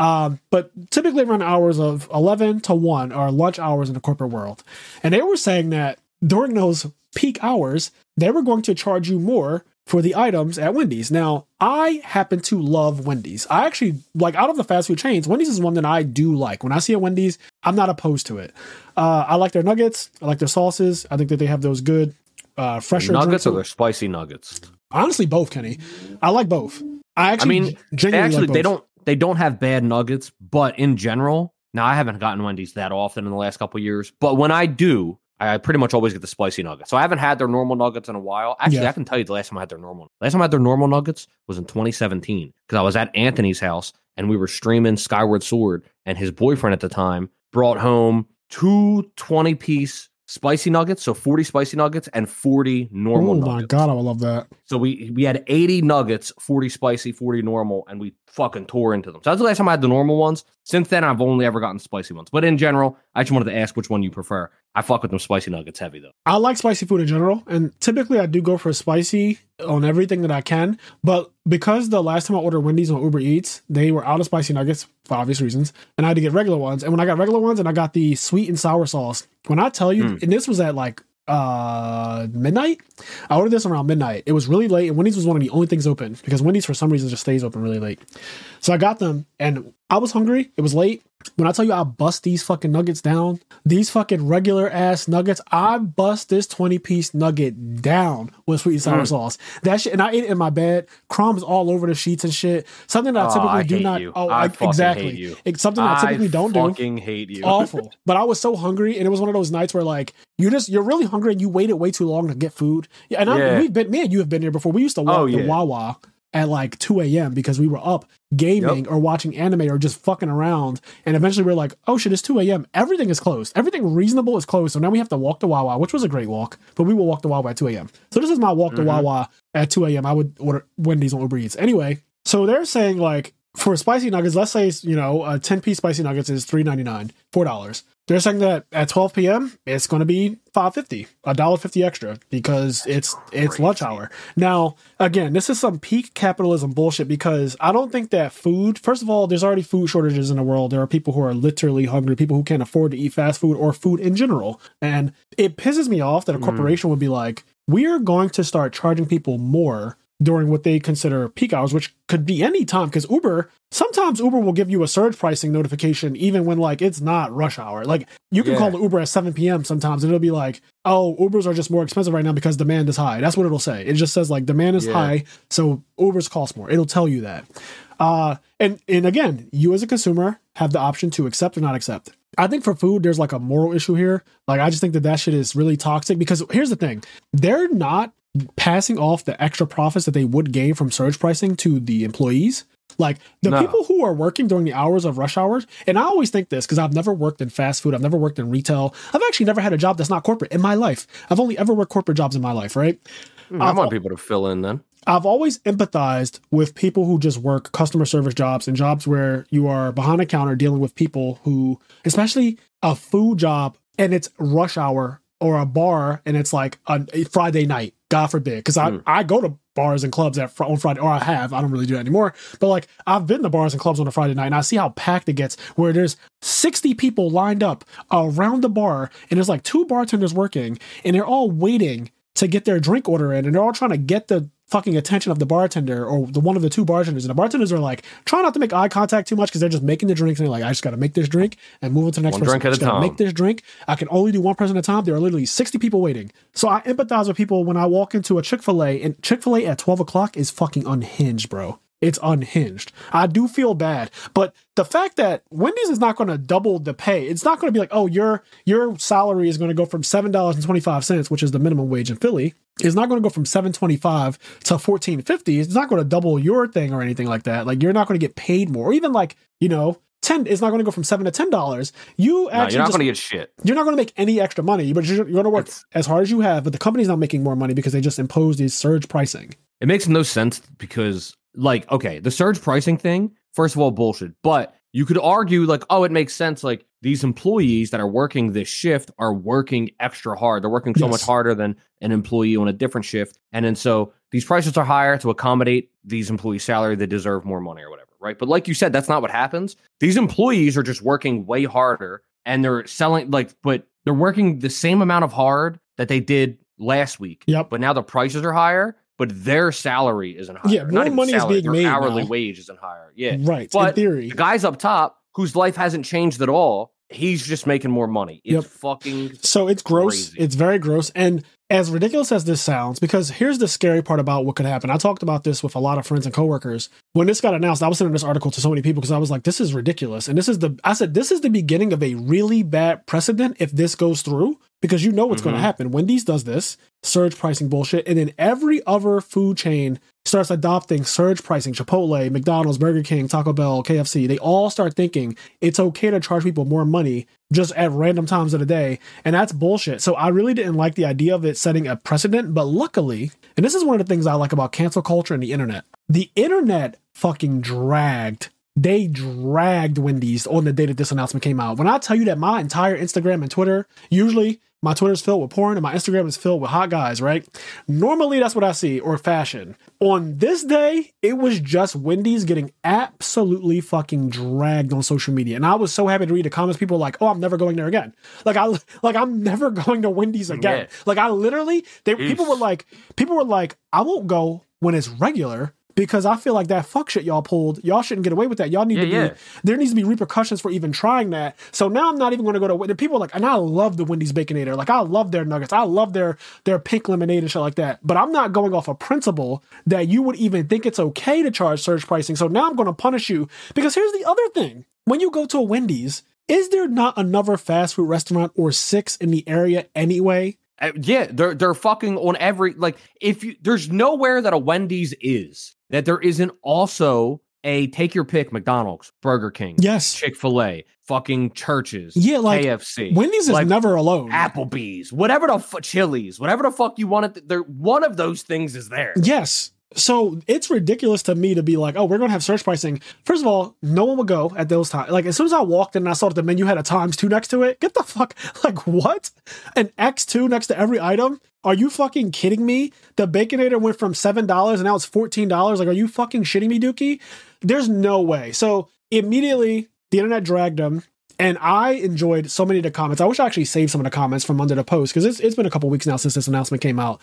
But typically around hours of 11 to 1 are lunch hours in the corporate world. And they were saying that during those peak hours, they were going to charge you more for the items at Wendy's. Now, I happen to love Wendy's. I actually, like, out of the fast food chains, Wendy's is one that I do like. When I see a Wendy's, I'm not opposed to it. I like their nuggets. I like their sauces. I think that they have those good, fresher nuggets or their spicy nuggets. Honestly, both, Kenny. I like both. I mean, genuinely like both. They don't have bad nuggets, but in general, now I haven't gotten Wendy's that often in the last couple of years, but when I do, I pretty much always get the spicy nuggets. So I haven't had their normal nuggets in a while. Actually, I can tell you the last time I had their normal. Last time I had their normal nuggets was in 2017 because I was at Anthony's house and we were streaming Skyward Sword, and his boyfriend at the time brought home 2 20-piece spicy nuggets, so 40 spicy nuggets and 40 normal nuggets. Oh my God, I would love that. So we had 80 nuggets, 40 spicy, 40 normal, and we fucking tore into them. So that's the last time I had the normal ones. Since then, I've only ever gotten spicy ones. But in general, I just wanted to ask which one you prefer. I fuck with them spicy nuggets heavy, though. I like spicy food in general, and typically I do go for spicy on everything that I can. But because the last time I ordered Wendy's on Uber Eats, they were out of spicy nuggets for obvious reasons, and I had to get regular ones. And when I got regular ones and I got the sweet and sour sauce, when I tell you, and this was at like midnight, I ordered this around midnight. It was really late, and Wendy's was one of the only things open because Wendy's for some reason just stays open really late. So I got them, and I was hungry. It was late. When I tell you I bust these fucking nuggets down, these fucking regular ass nuggets, I bust this 20-piece nugget down with sweet and sour sauce. That shit, and I ate it in my bed, crumbs all over the sheets and shit. Something that I typically do not. You. Oh, I exactly. Hate you. It's something that I typically don't do. I fucking hate you. Awful. But I was so hungry, and it was one of those nights where like you're really hungry and you waited way too long to get food. Yeah, and me and you have been here before. We used to walk to Wawa at like 2 a.m. because we were up gaming or watching anime or just fucking around. And eventually we're like, oh shit, it's 2 a.m. Everything is closed. Everything reasonable is closed. So now we have to walk to Wawa, which was a great walk, but we will walk to Wawa at 2 a.m. So this is my walk to Wawa at 2 a.m. I would order Wendy's on Uber Eats. Anyway, so they're saying like for spicy nuggets, let's say, you know, a 10-piece spicy nuggets is $3.99, $4. They're saying that at 12 p.m. it's going to be $5.50, $1.50 extra because it's lunch hour. Now, again, this is some peak capitalism bullshit because I don't think that food, first of all, there's already food shortages in the world. There are people who are literally hungry, people who can't afford to eat fast food or food in general. And it pisses me off that a corporation would be like, we are going to start charging people more during what they consider peak hours, which could be any time because sometimes Uber will give you a surge pricing notification even when like it's not rush hour. Like you can call the Uber at 7 p.m. sometimes and it'll be like, oh, Ubers are just more expensive right now because demand is high. That's what it'll say. It just says like demand is high, so Ubers cost more. It'll tell you that. And again, you as a consumer have the option to accept or not accept. I think for food, there's like a moral issue here. Like, I just think that shit is really toxic because here's the thing. They're not passing off the extra profits that they would gain from surge pricing to the employees. Like people who are working during the hours of rush hours, and I always think this because I've never worked in fast food. I've never worked in retail. I've actually never had a job that's not corporate in my life. I've only ever worked corporate jobs in my life, right? I want people to fill in then. I've always empathized with people who just work customer service jobs and jobs where you are behind a counter dealing with people who, especially a food job and it's rush hour or a bar and it's like a Friday night, God forbid. Because I go to bars and clubs on Friday, or I don't really do that anymore. But like I've been to bars and clubs on a Friday night and I see how packed it gets where there's 60 people lined up around the bar and there's like 2 bartenders working and they're all waiting to get their drink order in and they're all trying to get the fucking attention of the bartender or the one of the 2 bartenders. And the bartenders are like, try not to make eye contact too much because they're just making the drinks and they're like, I just got to make this drink and move on to the next person. Drink at a time. Make this drink. I can only do one person at a time. There are literally 60 people waiting. So I empathize with people when I walk into a Chick-fil-A, and Chick-fil-A at 12 o'clock is fucking unhinged, bro. It's unhinged. I do feel bad. But the fact that Wendy's is not going to double the pay, it's not going to be like, oh, your salary is going to go from $7.25, which is the minimum wage in Philly, is not going to go from $7.25 to $14.50. It's not going to double your thing or anything like that. Like, you're not going to get paid more. Or even like, $10, it's not going to go from $7 to $10. You're not going to get shit. You're not going to make any extra money, but you're going to work as hard as you have. But the company's not making more money because they just imposed these surge pricing. It makes no sense because, like, okay, the surge pricing thing, first of all, bullshit. But you could argue, like, oh, it makes sense. Like, these employees that are working this shift are working extra hard. They're working so much harder than an employee on a different shift. And then so these prices are higher to accommodate these employees' salary. They deserve more money or whatever, right? But like you said, that's not what happens. These employees are just working way harder and they're selling, but they're working the same amount of hard that they did last week. Yep. But now the prices are higher. But their salary isn't higher. Yeah, more money is being made. Hourly now. Wage isn't higher. Yeah, right. But in theory, the guys up top whose life hasn't changed at all, he's just making more money. It's fucking so it's gross. Crazy. It's very gross. And as ridiculous as this sounds, because here's the scary part about what could happen. I talked about this with a lot of friends and coworkers. When this got announced, I was sending this article to so many people because I was like, this is ridiculous. And I said, this is the beginning of a really bad precedent if this goes through, because you know what's going to happen. Wendy's does this surge pricing bullshit. And then every other food chain starts adopting surge pricing. Chipotle, McDonald's, Burger King, Taco Bell, KFC. They all start thinking it's okay to charge people more money just at random times of the day. And that's bullshit. So I really didn't like the idea of it setting a precedent. But luckily, and this is one of the things I like about cancel culture and the internet fucking dragged. They dragged Wendy's on the day that this announcement came out. When I tell you that my entire Instagram and Twitter, usually my Twitter's filled with porn and my Instagram is filled with hot guys, right? Normally that's what I see, or fashion. On this day, it was just Wendy's getting absolutely fucking dragged on social media. And I was so happy to read the comments. People were like, oh, I'm never going there again. I'm never going to Wendy's again. Yeah. Like I literally, people were like, I won't go when it's regular, because I feel like that fuck shit y'all pulled, y'all shouldn't get away with that. Y'all need to be, there needs to be repercussions for even trying that. So now I'm not even going to go to, people are like, and I love the Wendy's Baconator. Like I love their nuggets. I love their pink lemonade and shit like that. But I'm not going off a principle that you would even think it's okay to charge surge pricing. So now I'm going to punish you, because here's the other thing. When you go to a Wendy's, is there not another fast food restaurant or 6 in the area anyway? Yeah, they're fucking on every, like, there's nowhere that a Wendy's is that there isn't also a take your pick McDonald's, Burger King, yes, Chick-fil-A, fucking Churches, like KFC. Wendy's is never alone. Applebee's, whatever the Chili's, whatever the fuck you want it. One of those things is there. Yes. So it's ridiculous to me to be like, oh, we're going to have surge pricing. First of all, no one would go at those times. Like as soon as I walked in and I saw that the menu had a ×2 next to it, get the fuck, like what? An X2 next to every item? Are you fucking kidding me? The Baconator went from $7 and now it's $14. Like, are you fucking shitting me, Dookie? There's no way. So immediately the internet dragged them. And I enjoyed so many of the comments. I wish I actually saved some of the comments from under the post, because it's been a couple weeks now since this announcement came out.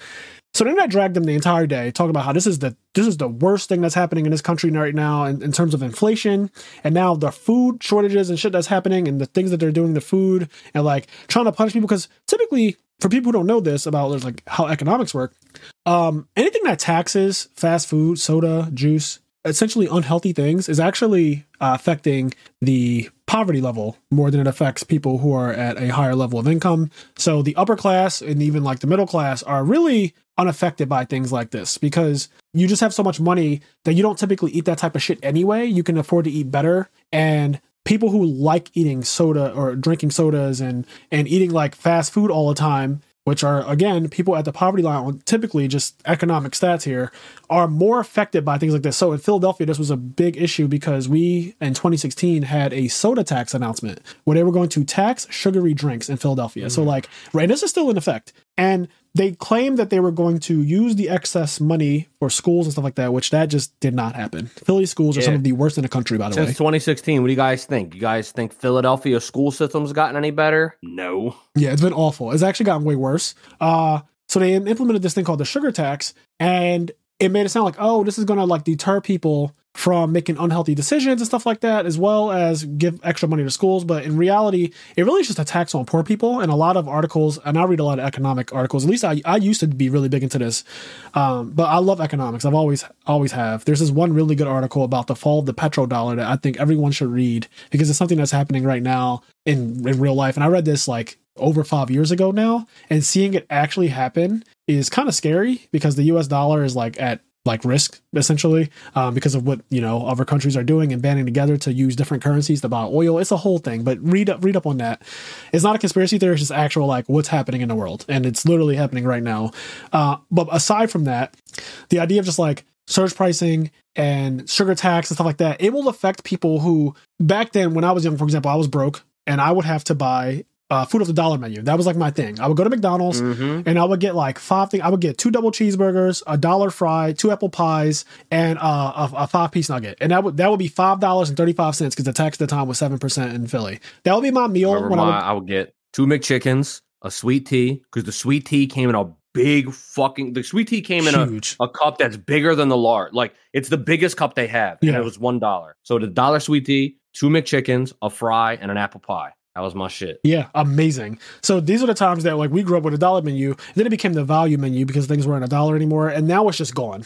So the internet dragged them the entire day, talking about how this is the worst thing that's happening in this country right now in terms of inflation, and now the food shortages and shit that's happening, and the things that they're doing to food, and like trying to punish people. Because typically, for people who don't know this about like how economics work, anything that taxes fast food, soda, juice, essentially unhealthy things, is actually affecting the poverty level more than it affects people who are at a higher level of income. So the upper class and even like the middle class are really unaffected by things like this, because you just have so much money that you don't typically eat that type of shit anyway. You can afford to eat better. And people who like eating soda or drinking sodas and eating like fast food all the time, which are, again, people at the poverty line, typically just economic stats here, are more affected by things like this. So in Philadelphia, this was a big issue because we, in 2016, had a soda tax announcement where they were going to tax sugary drinks in Philadelphia. So like, right, this is still in effect. And they claimed that they were going to use the excess money for schools and stuff like that, which that just did not happen. Philly schools are some of the worst in the country, by the way. Since 2016, what do you guys think? You guys think Philadelphia school system's gotten any better? No. Yeah, it's been awful. It's actually gotten way worse. So they implemented this thing called the sugar tax, and it made it sound like, oh, this is going to like deter people from making unhealthy decisions and stuff like that, as well as give extra money to schools. But in reality, it really is just a tax on poor people. And a lot of articles, and I read a lot of economic articles, at least I used to be really big into this, but I love economics. I've always have. There's this one really good article about the fall of the petrodollar that I think everyone should read, because it's something that's happening right now in real life. And I read this like over 5 years ago now, and seeing it actually happen is kind of scary, because the US dollar is like at like risk, essentially, because of what, you know, other countries are doing and banding together to use different currencies to buy oil. It's a whole thing, but read up on that. It's not a conspiracy theory, it's just actual like what's happening in the world, and it's literally happening right now. But aside from that, the idea of just like surge pricing and sugar tax and stuff like that, it will affect people who, back then when I was young, for example, I was broke and I would have to buy food off the dollar menu. That was like my thing. I would go to McDonald's and I would get like I would get 2 double cheeseburgers, a dollar fry, 2 apple pies, and a 5-piece nugget. And that would be $5.35, because the tax at the time was 7% in Philly. That would be my meal. I would get 2 McChickens, a sweet tea, because the sweet tea came in a big fucking. The sweet tea came in a cup that's bigger than the large. Like, it's the biggest cup they have, and it was $1. So the dollar sweet tea, 2 McChickens, a fry, and an apple pie. That was my shit. Yeah, amazing. So these are the times that like we grew up with a dollar menu, and then it became the value menu because things weren't $1 anymore, and now it's just gone.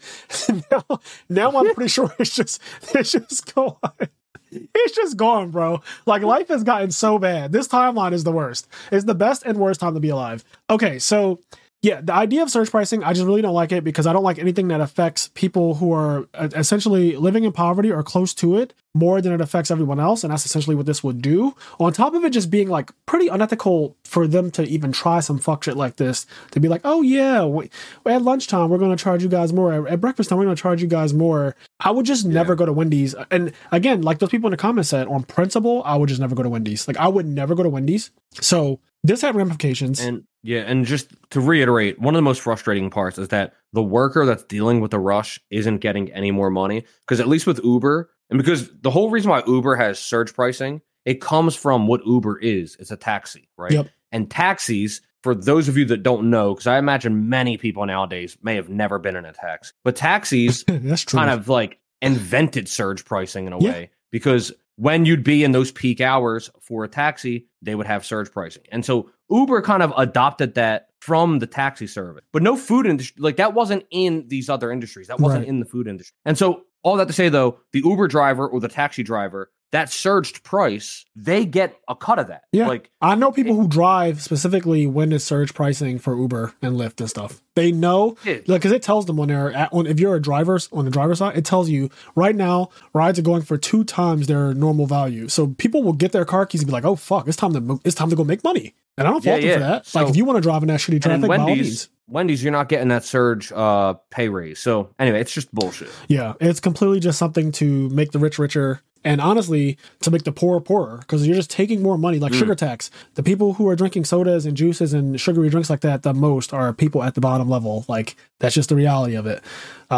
now I'm pretty sure it's just gone. It's just gone, bro. Like, life has gotten so bad. This timeline is the worst. It's the best and worst time to be alive. Okay, so yeah, the idea of surge pricing, I just really don't like it, because I don't like anything that affects people who are essentially living in poverty or close to it more than it affects everyone else. And that's essentially what this would do. On top of it just being like pretty unethical for them to even try some fuck shit like this, to be like, oh yeah, at lunchtime, we're going to charge you guys more. At breakfast time, we're going to charge you guys more. I would just never go to Wendy's. And again, like those people in the comments said, on principle, I would just never go to Wendy's. Like, I would never go to Wendy's. So this had ramifications. And just to reiterate, one of the most frustrating parts is that the worker that's dealing with the rush isn't getting any more money. Because at least with Uber, and because the whole reason why Uber has surge pricing, it comes from what Uber is. It's a taxi, right? Yep. And taxis, for those of you that don't know, because I imagine many people nowadays may have never been in a taxi, but taxis That's true. kind of like invented surge pricing in a way, because when you'd be in those peak hours for a taxi, they would have surge pricing. And so Uber kind of adopted that from the taxi service. But no food industry, like that wasn't in these other industries. That wasn't in the food industry. And so all that to say, though, the Uber driver or the taxi driver, that surged price, they get a cut of that. Yeah. Like, I know people who drive specifically when it's surge pricing for Uber and Lyft and stuff. They know, like, because it tells them when they're if you're on the driver's side, it tells you right now rides are going for 2 times their normal value. So people will get their car keys and be like, "Oh fuck, it's time to go make money." And I don't fault them for that. So, like, if you want to drive in that shitty traffic, by all means. Wendy's, you're not getting that surge pay raise. So anyway, it's just bullshit. Yeah, it's completely just something to make the rich richer and honestly, to make the poor poorer, because you're just taking more money, like sugar tax. The people who are drinking sodas and juices and sugary drinks like that the most are people at the bottom level. Like, that's just the reality of it.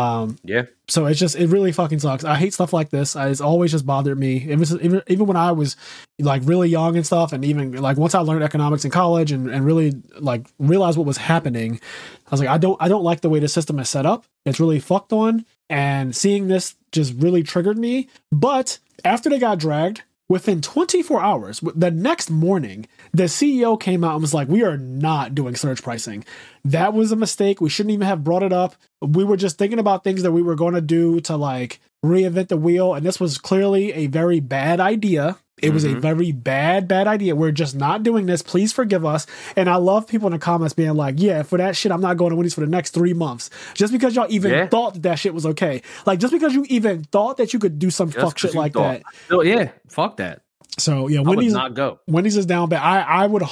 So it really fucking sucks. I hate stuff like this. It's always just bothered me. It was even when I was like really young and stuff, and even like once I learned economics in college and really like realized what was happening, I was like, I don't like the way the system is set up. It's really fucked on, and seeing this just really triggered me. But after they got dragged, within 24 hours, the next morning, the CEO came out and was like, we are not doing surge pricing. That was a mistake. We shouldn't even have brought it up. We were just thinking about things that we were going to do to like reinvent the wheel. And this was clearly a very bad idea. It was a very bad idea. We're just not doing this. Please forgive us. And I love people in the comments being like, yeah, for that shit, I'm not going to Wendy's for the next 3 months. Just because y'all even thought that shit was okay. Like, just because you even thought that you could do some fuck shit like that. Yeah, fuck that. So, yeah, Wendy's not go. Wendy's is down bad. I would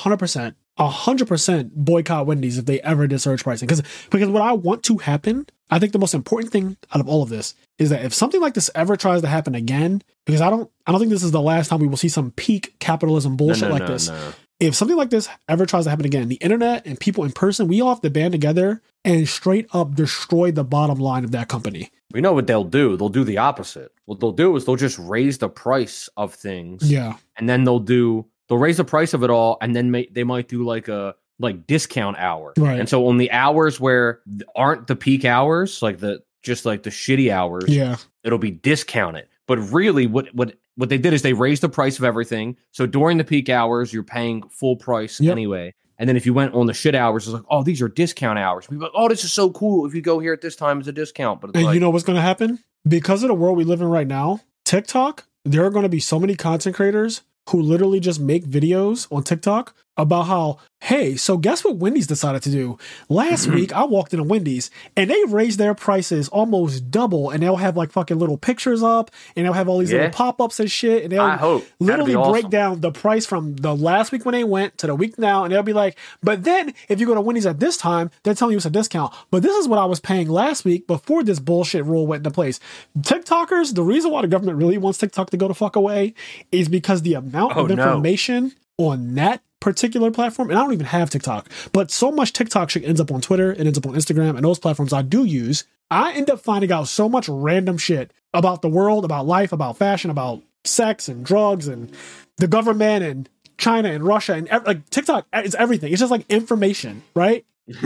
100% boycott Wendy's if they ever did surge pricing. Because what I want to happen, I think the most important thing out of all of this is that if something like this ever tries to happen again, because I don't think this is the last time we will see some peak capitalism bullshit like this. No. If something like this ever tries to happen again, the internet and people in person, we all have to band together and straight up destroy the bottom line of that company. We know what they'll do. They'll do the opposite. What they'll do is they'll just raise the price of things. Yeah. And then they'll raise the price of it all, and then they might do like a discount hour. Right. And so on the hours where aren't the peak hours, like the shitty hours, it'll be discounted. But really what they did is they raised the price of everything. So during the peak hours, you're paying full price anyway. And then if you went on the shit hours, it's like, oh, these are discount hours. People are like, oh, this is so cool. If you go here at this time, it's a discount. But you know what's going to happen? Because of the world we live in right now, TikTok, there are going to be so many content creators who literally just make videos on TikTok about how, hey, so guess what Wendy's decided to do? Last week, I walked into Wendy's and they raised their prices almost double, and they'll have like fucking little pictures up, and they'll have all these little pop-ups and shit, and they'll literally break down the price from the last week when they went to the week now, and they'll be like, but then if you go to Wendy's at this time, they're telling you it's a discount, but this is what I was paying last week before this bullshit rule went into place. TikTokers, the reason why the government really wants TikTok to go the fuck away is because the amount of information on that particular platform, and I don't even have TikTok, but so much TikTok shit ends up on Twitter, it ends up on Instagram, and those platforms I do use. I end up finding out so much random shit about the world, about life, about fashion, about sex and drugs and the government and China and Russia, and like TikTok is everything. It's just like information, right?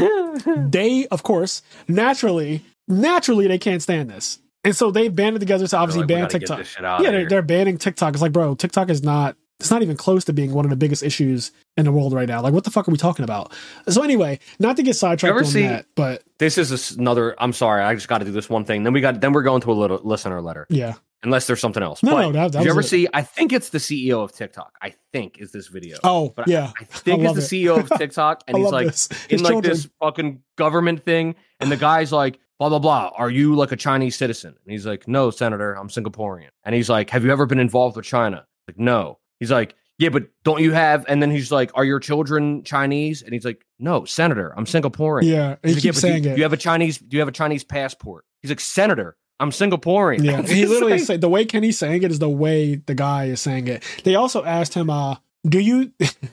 They, of course, naturally they can't stand this, and so they've banded together to obviously ban TikTok. They're banning TikTok. It's like, bro, TikTok is not. It's not even close to being one of the biggest issues in the world right now. Like, what the fuck are we talking about? So anyway, not to get sidetracked on that, but this is another. I'm sorry, I just got to do this one thing. Then we're going to a little listener letter. Yeah. Unless there's something else. No, that did you ever see? I think it's the CEO of TikTok. I think is this video. Oh, but yeah. I think it's the CEO of TikTok, and he's like in like this fucking government thing, and the guy's like, blah blah blah. Are you like a Chinese citizen? And he's like, no, Senator, I'm Singaporean. And he's like, have you ever been involved with China? Like, no. He's like, yeah, but don't you have? And then he's like, are your children Chinese? And he's like, no, Senator, I'm Singaporean. Yeah, he keeps saying it. Do you have a Chinese passport? He's like, Senator, I'm Singaporean. Yeah, he literally said the way Kenny's saying it is the way the guy is saying it. They also asked him, do you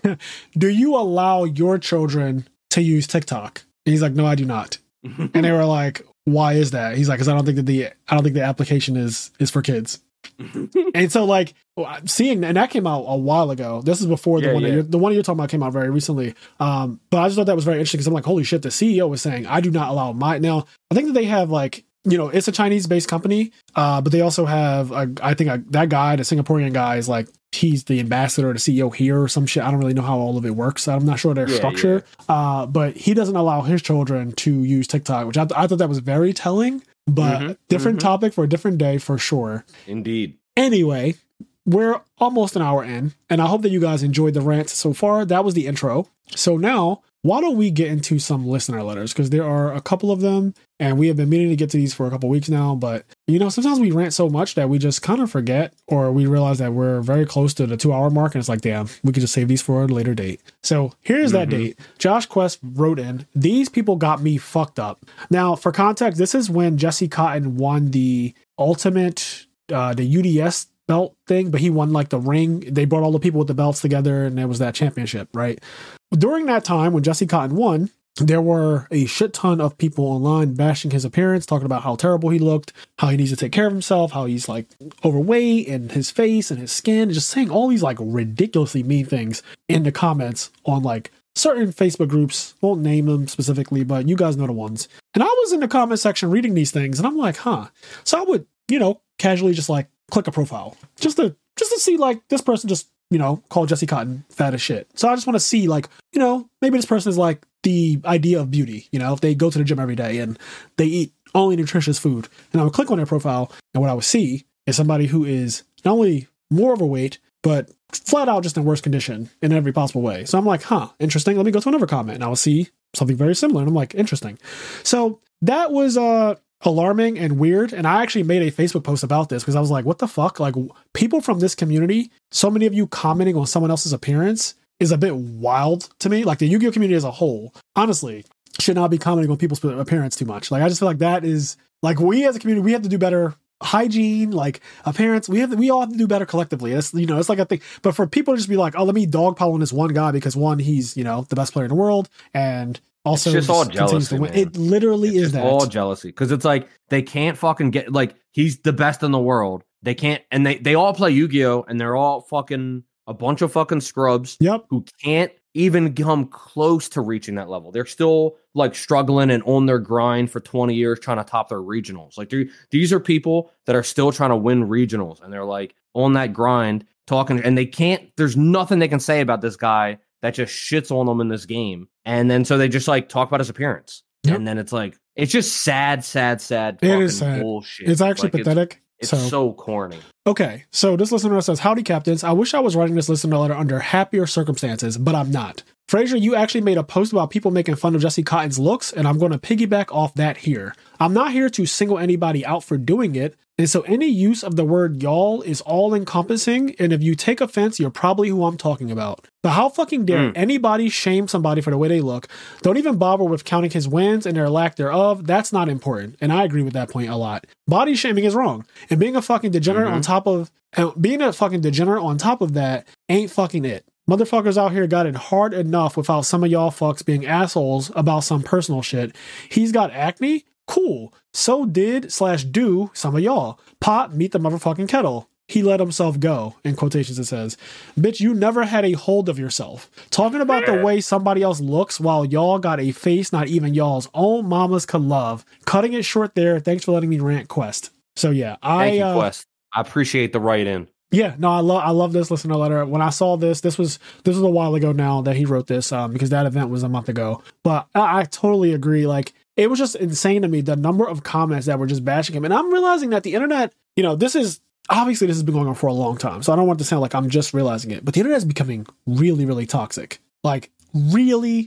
allow your children to use TikTok? And he's like, no, I do not. And they were like, why is that? He's like, because I don't think the application is for kids. And so like seeing, and that came out a while ago. This is before the one you're talking about came out very recently. But I just thought that was very interesting because I'm like, holy shit, the CEO was saying, I do not allow now. I think that they have like, you know, it's a Chinese based company, but they also have that guy, the Singaporean guy, is like, he's the ambassador or the CEO here or some shit. I don't really know how all of it works. I'm not sure their structure. But he doesn't allow his children to use TikTok, which I thought that was very telling. But different topic for a different day for sure. Indeed. Anyway, we're almost an hour in, and I hope that you guys enjoyed the rant so far. That was the intro. So now, why don't we get into some listener letters? Because there are a couple of them, and we have been meaning to get to these for a couple weeks now. But, you know, sometimes we rant so much that we just kind of forget, or we realize that we're very close to the 2-hour mark, and it's like, damn, we could just save these for a later date. So here's that date. Josh Quest wrote in, these people got me fucked up. Now, for context, this is when Jesse Cotton won the ultimate, the UDS belt thing, but he won like the ring. They brought all the people with the belts together, and there was that championship, right? During that time when Jesse Cotton won, there were a shit ton of people online bashing his appearance, talking about how terrible he looked, how he needs to take care of himself, how he's like overweight and his face and his skin, just saying all these like ridiculously mean things in the comments on like certain Facebook groups. Won't name them specifically, but you guys know the ones. And I was in the comment section reading these things, and I'm like, huh. So I would, casually just like click a profile just to see like this person just, called Jesse Cotton fat as shit. So I just want to see like, maybe this person is like the idea of beauty, if they go to the gym every day and they eat only nutritious food. And I would click on their profile, and what I would see is somebody who is not only more overweight, but flat out just in worse condition in every possible way. So I'm like, huh, interesting. Let me go to another comment, and I will see something very similar. And I'm like, interesting. So that was alarming and weird. And I actually made a Facebook post about this because I was like, what the fuck? Like, people from this community, so many of you commenting on someone else's appearance is a bit wild to me. Like, the Yu-Gi-Oh community as a whole, honestly, should not be commenting on people's appearance too much. Like, I just feel like that is, like, we as a community, we have to do better. Hygiene, like appearance, we all have to do better collectively. It's it's like a thing. But for people to just be like, oh, let me dogpile on this one guy because one, he's the best player in the world, and also it's just all jealousy. It literally is that all jealousy, because it's like they can't fucking get, like, he's the best in the world. They can't, and they all play Yu-Gi-Oh, and they're all fucking a bunch of fucking scrubs. Yep. Who can't even come close to reaching that level. They're still like struggling and on their grind for 20 years trying to top their regionals. Like, these are people that are still trying to win regionals, and they're like on that grind talking, and they can't, there's nothing they can say about this guy that just shits on them in this game. And then so they just like talk about his appearance. Yep. And then it's like, it's just sad. It is sad. Bullshit. It's actually like, pathetic. It's so corny. Okay, so this listener says, howdy, captains. I wish I was writing this listener letter under happier circumstances, but I'm not. Fraser, you actually made a post about people making fun of Jesse Cotton's looks, and I'm going to piggyback off that here. I'm not here to single anybody out for doing it, and so any use of the word y'all is all-encompassing, and if you take offense, you're probably who I'm talking about. But how fucking dare anybody shame somebody for the way they look? Don't even bother with counting his wins and their lack thereof. That's not important, and I agree with that point a lot. Body shaming is wrong, and being a fucking degenerate on top of that ain't fucking it. Motherfuckers out here got it hard enough without some of y'all fucks being assholes about some personal shit. He's got acne? Cool. So did/do some of y'all. Pot, meet the motherfucking kettle. He let himself go, in quotations it says. Bitch, you never had a hold of yourself. Talking about the way somebody else looks while y'all got a face not even y'all's own mamas could love. Cutting it short there. Thanks for letting me rant, Quest. So yeah, Thank you, Quest. I appreciate the write-in. Yeah, no, I love this listener letter. When I saw this was a while ago now that he wrote this, because that event was a month ago. But I totally agree. Like, it was just insane to me, the number of comments that were just bashing him. And I'm realizing that the internet, this has been going on for a long time. So I don't want to sound like I'm just realizing it. But the internet is becoming really, really toxic. Like, really,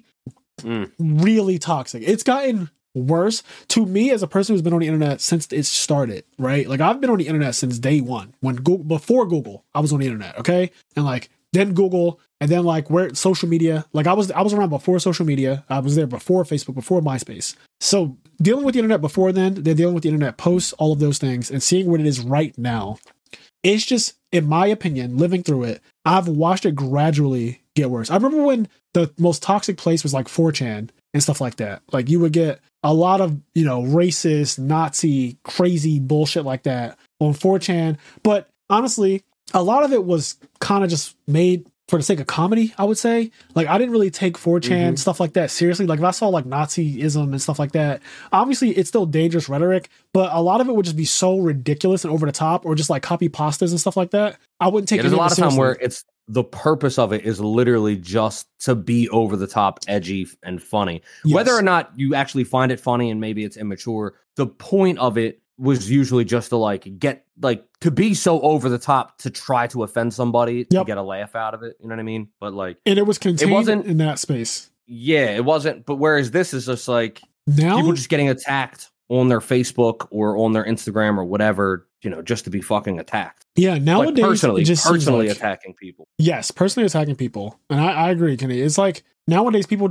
really toxic. It's gotten worse to me as a person who's been on the internet since it started, right? Like, I've been on the internet since day one. Before Google, I was on the internet, okay? And like, then Google, and then like where social media, like I was around before social media. I was there before Facebook, before MySpace. So dealing with the internet before then dealing with the internet post, all of those things, and seeing what it is right now, it's just, in my opinion, living through it, I've watched it gradually get worse. I remember when the most toxic place was like 4chan and stuff like that. Like, you would get a lot of, racist, Nazi, crazy bullshit like that on 4chan. But honestly, a lot of it was kind of just made for the sake of comedy, I would say. Like, I didn't really take 4chan, stuff like that seriously. Like, if I saw like Nazism and stuff like that, obviously it's still dangerous rhetoric, but a lot of it would just be so ridiculous and over the top, or just like copy pastas and stuff like that. I wouldn't take it. There's a lot of time where it's, the purpose of it is literally just to be over the top, edgy, and funny. Yes. Whether or not you actually find it funny and maybe it's immature, the point of it was usually just to like get, like, to be so over the top to try to offend somebody to get a laugh out of it. You know what I mean? But like, and it was contained, it wasn't in that space. Yeah, it wasn't. But whereas this is just like now, people just getting attacked on their Facebook or on their Instagram or whatever, just to be fucking attacked. Yeah, nowadays, like personally like, attacking people. Yes, personally attacking people. And I agree, Kenny. It's like, nowadays people just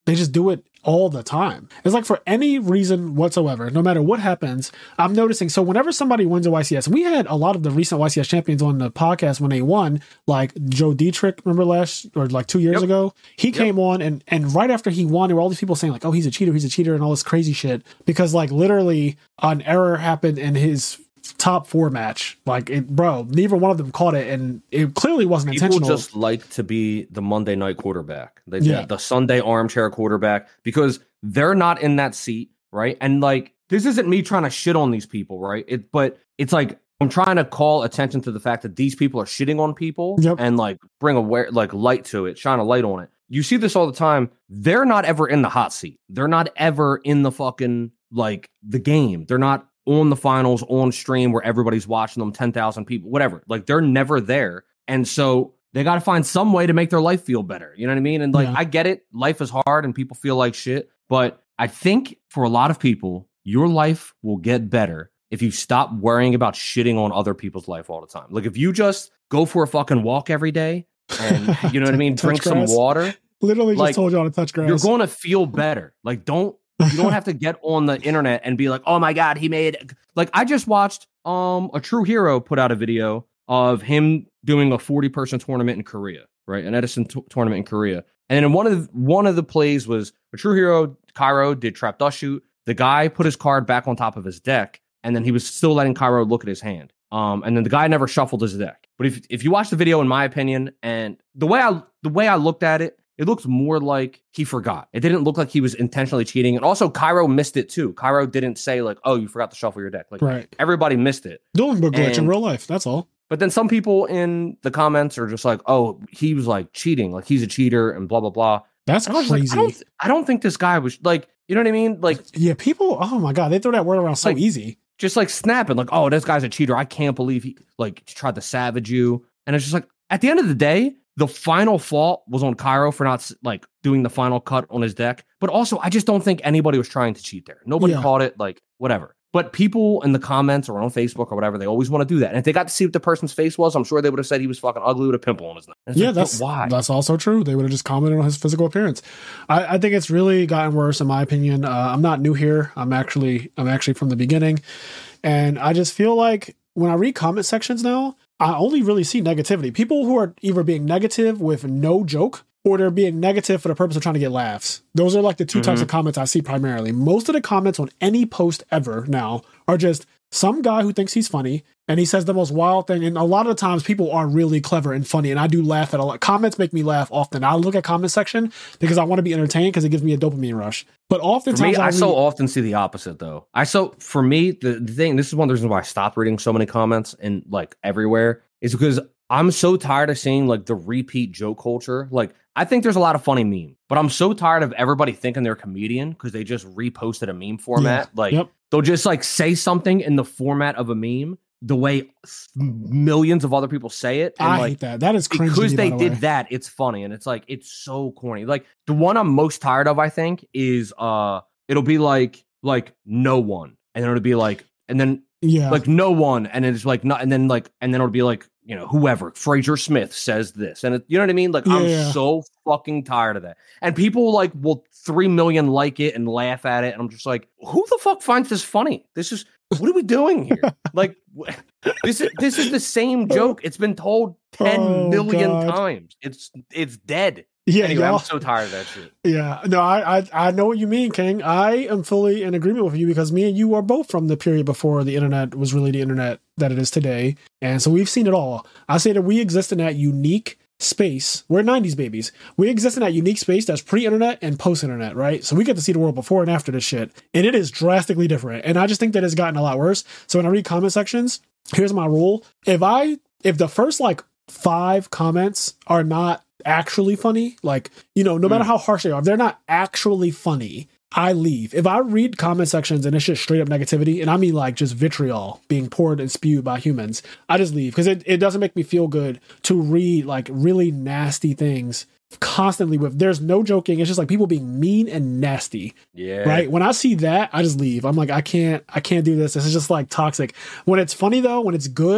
They just do it all the time. It's like for any reason whatsoever, no matter what happens, I'm noticing. So whenever somebody wins a YCS, we had a lot of the recent YCS champions on the podcast when they won, like Joe Dietrich, remember like 2 years ago? He came on and right after he won, there were all these people saying like, oh, he's a cheater and all this crazy shit. Because like literally an error happened in his top 4 match. Like neither one of them caught it, and it clearly wasn't intentional. People just like to be the Monday night quarterback. The Sunday armchair quarterback, because they're not in that seat, right? And like, this isn't me trying to shit on these people, right? But it's like, I'm trying to call attention to the fact that these people are shitting on people and like bring light to it, shine a light on it. You see this all the time. They're not ever in the hot seat. They're not ever in the fucking, like, the game. They're not on the finals, on stream where everybody's watching them, 10,000 people, whatever. Like, they're never there. And so they got to find some way to make their life feel better. You know what I mean? And like, I get it. Life is hard and people feel like shit. But I think for a lot of people, your life will get better if you stop worrying about shitting on other people's life all the time. Like, if you just go for a fucking walk every day and, you know what I mean? Drink some water. Literally just told you how to touch grass. You're going to feel better. Like, you don't have to get on the internet and be like, oh my God, he made, like, I just watched a True Hero put out a video of him doing a 40-person tournament in Korea, right? An Edison tournament in Korea. And then one of the plays was a True Hero, Cairo, did trap dust shoot. The guy put his card back on top of his deck, and then he was still letting Cairo look at his hand. And then the guy never shuffled his deck. But if you watch the video, in my opinion, and the way I looked at it, it looked more like he forgot. It didn't look like he was intentionally cheating. And also, Cairo missed it too. Cairo didn't say like, oh, you forgot to shuffle your deck. Like, everybody missed it. Doing a glitch in real life, that's all. But then some people in the comments are just like, oh, he was like cheating. Like, he's a cheater and blah, blah, blah. That's crazy. Like, I don't think this guy was like, you know what I mean? Like, yeah, people, oh my God, they throw that word around so easy. Just like snapping, like, oh, this guy's a cheater. I can't believe he like tried to savage you. And it's just like, at the end of the day, the final fault was on Cairo for not like doing the final cut on his deck. But also, I just don't think anybody was trying to cheat there. Nobody caught it, like, whatever. But people in the comments or on Facebook or whatever, they always want to do that. And if they got to see what the person's face was, I'm sure they would have said he was fucking ugly with a pimple on his neck. Yeah, like, why? That's also true. They would have just commented on his physical appearance. I think it's really gotten worse, in my opinion. I'm not new here. I'm actually from the beginning. And I just feel like when I read comment sections now, I only really see negativity. People who are either being negative with no joke, or they're being negative for the purpose of trying to get laughs. Those are like the two types of comments I see primarily. Most of the comments on any post ever now are just some guy who thinks he's funny and he says the most wild thing. And a lot of the times people are really clever and funny, and I do laugh at a lot. Comments make me laugh often. I look at comment section because I want to be entertained because it gives me a dopamine rush. But oftentimes I so often see the opposite though. For me, the thing, this is one of the reasons why I stopped reading so many comments and like everywhere, is because I'm so tired of seeing like the repeat joke culture. Like, I think there's a lot of funny meme, but I'm so tired of everybody thinking they're a comedian because they just reposted a meme format. They'll just like say something in the format of a meme the way millions of other people say it. And I hate that. That is cringy. Because they did that, it's funny. And it's like, it's so corny. Like, the one I'm most tired of, I think, is it'll be like no one. And then it'll be like, and then like no one. And it's like, not, and then it'll be like, you know, whoever, Fraser Smith says this. And you know what I mean? Like, I'm so fucking tired of that. And people like will 3 million like it and laugh at it. And I'm just like, who the fuck finds this funny? What are we doing here? Like, this is the same joke. It's been told 10 million times. It's dead. Yeah, anyway, I'm so tired of that shit. Yeah, no, I know what you mean, King. I am fully in agreement with you because me and you are both from the period before the internet was really the internet that it is today. And so we've seen it all. I say that we exist in that unique space. We're 90s babies. We exist in that unique space that's pre-internet and post-internet, right? So we get to see the world before and after this shit. And it is drastically different. And I just think that it's gotten a lot worse. So when I read comment sections, here's my rule. If the first like 5 comments are not actually funny, like, you know, no matter how harsh they are, if they're not actually funny, I leave. If I read comment sections and it's just straight up negativity, and I mean like just vitriol being poured and spewed by humans, I just leave because it doesn't make me feel good to read like really nasty things constantly with, there's no joking. It's just like people being mean and nasty. Yeah. Right. When I see that, I just leave. I'm like, I can't do this. This is just like toxic. When it's funny though, when it's good,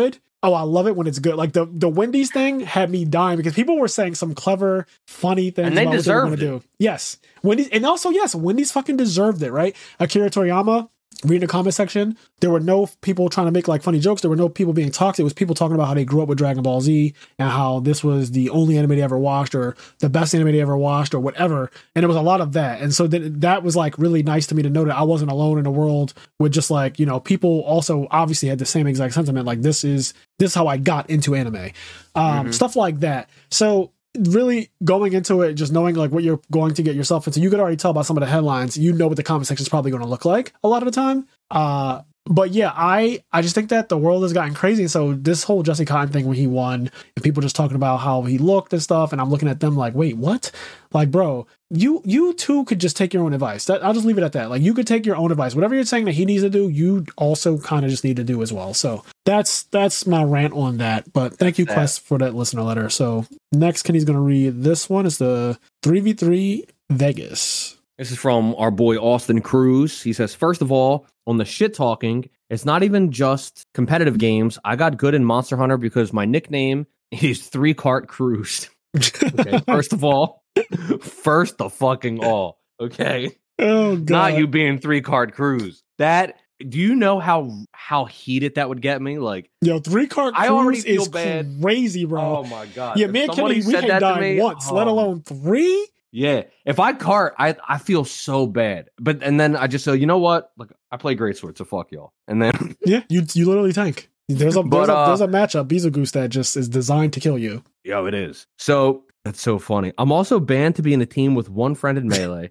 Oh, I love it when it's good. Like the Wendy's thing had me dying because people were saying some clever, funny things And they about what they were deserved going to do. Yes. Wendy's, and also, yes, Wendy's fucking deserved it, right? Akira Toriyama, reading the comment section, there were no people trying to make like funny jokes. There were no people being toxic. It was people talking about how they grew up with Dragon Ball Z and how this was the only anime they ever watched or the best anime they ever watched or whatever. And there was a lot of that. And so that was like really nice to me to know that I wasn't alone in the world with just like, you know, people also obviously had the same exact sentiment. Like this is how I got into anime. Stuff like that. So really going into it, just knowing like what you're going to get yourself into, you could already tell by some of the headlines, you know what the comment section is probably going to look like a lot of the time. But yeah, I just think that the world has gotten crazy. So this whole Jesse Cotton thing when he won and people just talking about how he looked and stuff, and I'm looking at them like, wait, what? Like, bro, you too could just take your own advice. I'll just leave it at that. Like, you could take your own advice. Whatever you're saying that he needs to do, you also kind of just need to do as well. So that's my rant on that. But thank you, Quest, for that listener letter. So next, Kenny's going to read this one. It's the 3v3 Vegas. This is from our boy Austin Cruz. He says, first of all, on the shit talking, it's not even just competitive games. I got good in Monster Hunter because my nickname is 3-Cart Cruz. Okay, first of all, first the fucking all. Okay. Oh god. Not you being 3-Cart Cruz. That, do you know how heated that would get me? Like, yo, 3-Cart I already Cruz feel is bad. Crazy, bro. Oh my god. Yeah, If me and somebody Kenny, we said can that to die me, once, let alone 3. Yeah, if I cart, I feel so bad. And then I just say, you know what? Like, I play Greatsword, so fuck y'all. And then yeah, you literally tank. There's a matchup, Beetlejuice, that just is designed to kill you. Yo, it is. So that's so funny. I'm also banned to be in a team with one friend in Melee.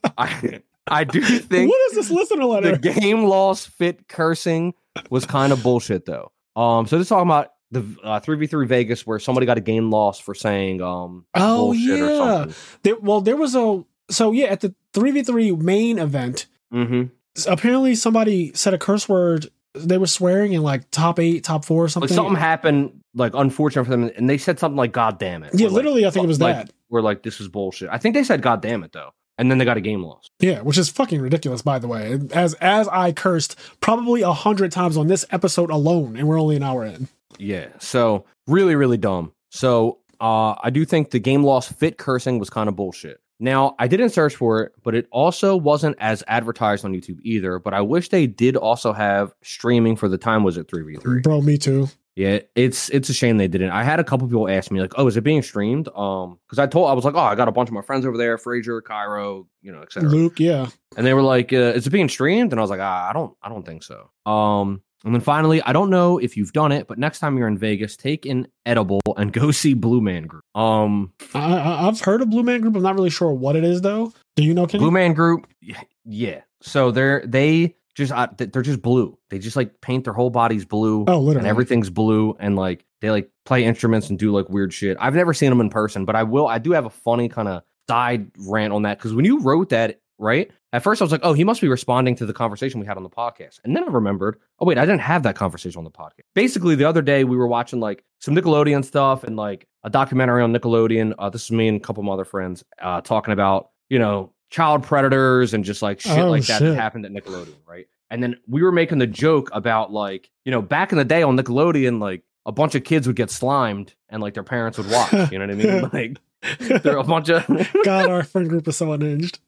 I do think what is this listener letter? The game loss fit cursing was kind of bullshit though. So this is talking about the 3v3 Vegas where somebody got a game loss for saying bullshit or something. There was at the 3v3 main event, apparently somebody said a curse word. They were swearing in like top 8, top 4 or something. Like something happened, like unfortunate for them, and they said something like "God damn it." Yeah, literally, I think it was that. We're like, this is bullshit. I think they said "God damn it" though, and then they got a game loss. Yeah, which is fucking ridiculous, by the way. As I cursed probably 100 times on this episode alone, and we're only an hour in. Yeah, so really, really dumb. So I do think the game loss fit cursing was kind of bullshit. Now, I didn't search for it, but it also wasn't as advertised on YouTube either. But I wish they did also have streaming for the Time Wizard 3v3. Bro, me too. Yeah, it's a shame they didn't. I had a couple people ask me like, "Oh, is it being streamed?" Because I was like, "Oh, I got a bunch of my friends over there, Frazier, Cairo, etc." Luke, yeah. And they were like, "Is it being streamed?" And I was like, I don't think so." And then finally, I don't know if you've done it, but next time you're in Vegas, take an edible and go see Blue Man Group. I've heard of Blue Man Group. I'm not really sure what it is though. Do you know, Kenny? Blue Man Group? Yeah. So they're just blue. They just like paint their whole bodies blue. Oh, literally. And everything's blue, and like they like play instruments and do like weird shit. I've never seen them in person, but I do have a funny kind of side rant on that because when you wrote that, right? At first I was like, oh, he must be responding to the conversation we had on the podcast. And then I remembered, oh wait, I didn't have that conversation on the podcast. Basically, the other day we were watching like some Nickelodeon stuff and like a documentary on Nickelodeon. This is me and a couple of my other friends talking about, child predators and just like shit that happened at Nickelodeon, right? And then we were making the joke about like, back in the day on Nickelodeon, like a bunch of kids would get slimed and like their parents would watch, you know what I mean? Like there are a bunch of God, our friend group is so unhinged.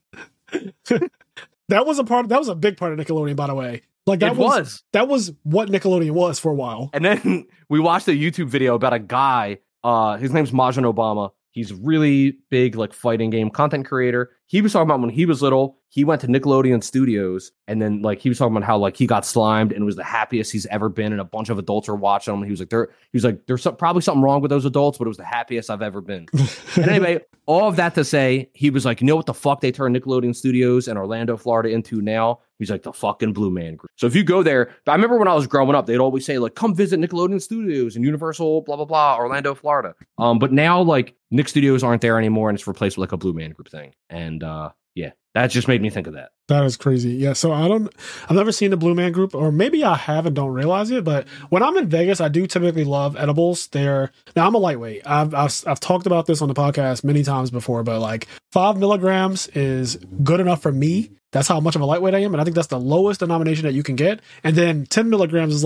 That was a big part of Nickelodeon, by the way. Like that was what Nickelodeon was for a while. And then we watched a YouTube video about a guy. His name's Majin Obama. He's really big, like fighting game content creator. He was talking about when he was little, he went to Nickelodeon Studios, and then like he was talking about how like he got slimed and it was the happiest he's ever been, and a bunch of adults are watching him. And he was like, there's probably something wrong with those adults, but it was the happiest I've ever been. And anyway, all of that to say, he was like, you know what the fuck they turned Nickelodeon Studios in Orlando, Florida into now? He's like, the fucking Blue Man Group. So if you go there, I remember when I was growing up, they'd always say like, come visit Nickelodeon Studios and Universal, blah, blah, blah, Orlando, Florida. But now like Nick Studios aren't there anymore, and it's replaced with like a Blue Man Group thing. And yeah, that just made me think of that. That is crazy. Yeah, so I've never seen the Blue Man Group, or maybe I have and don't realize it, but when I'm in Vegas, I do typically love edibles. Now I'm a lightweight. I've talked about this on the podcast many times before, but like 5 milligrams is good enough for me. That's how much of a lightweight I am, and I think that's the lowest denomination that you can get. And then 10 milligrams is like,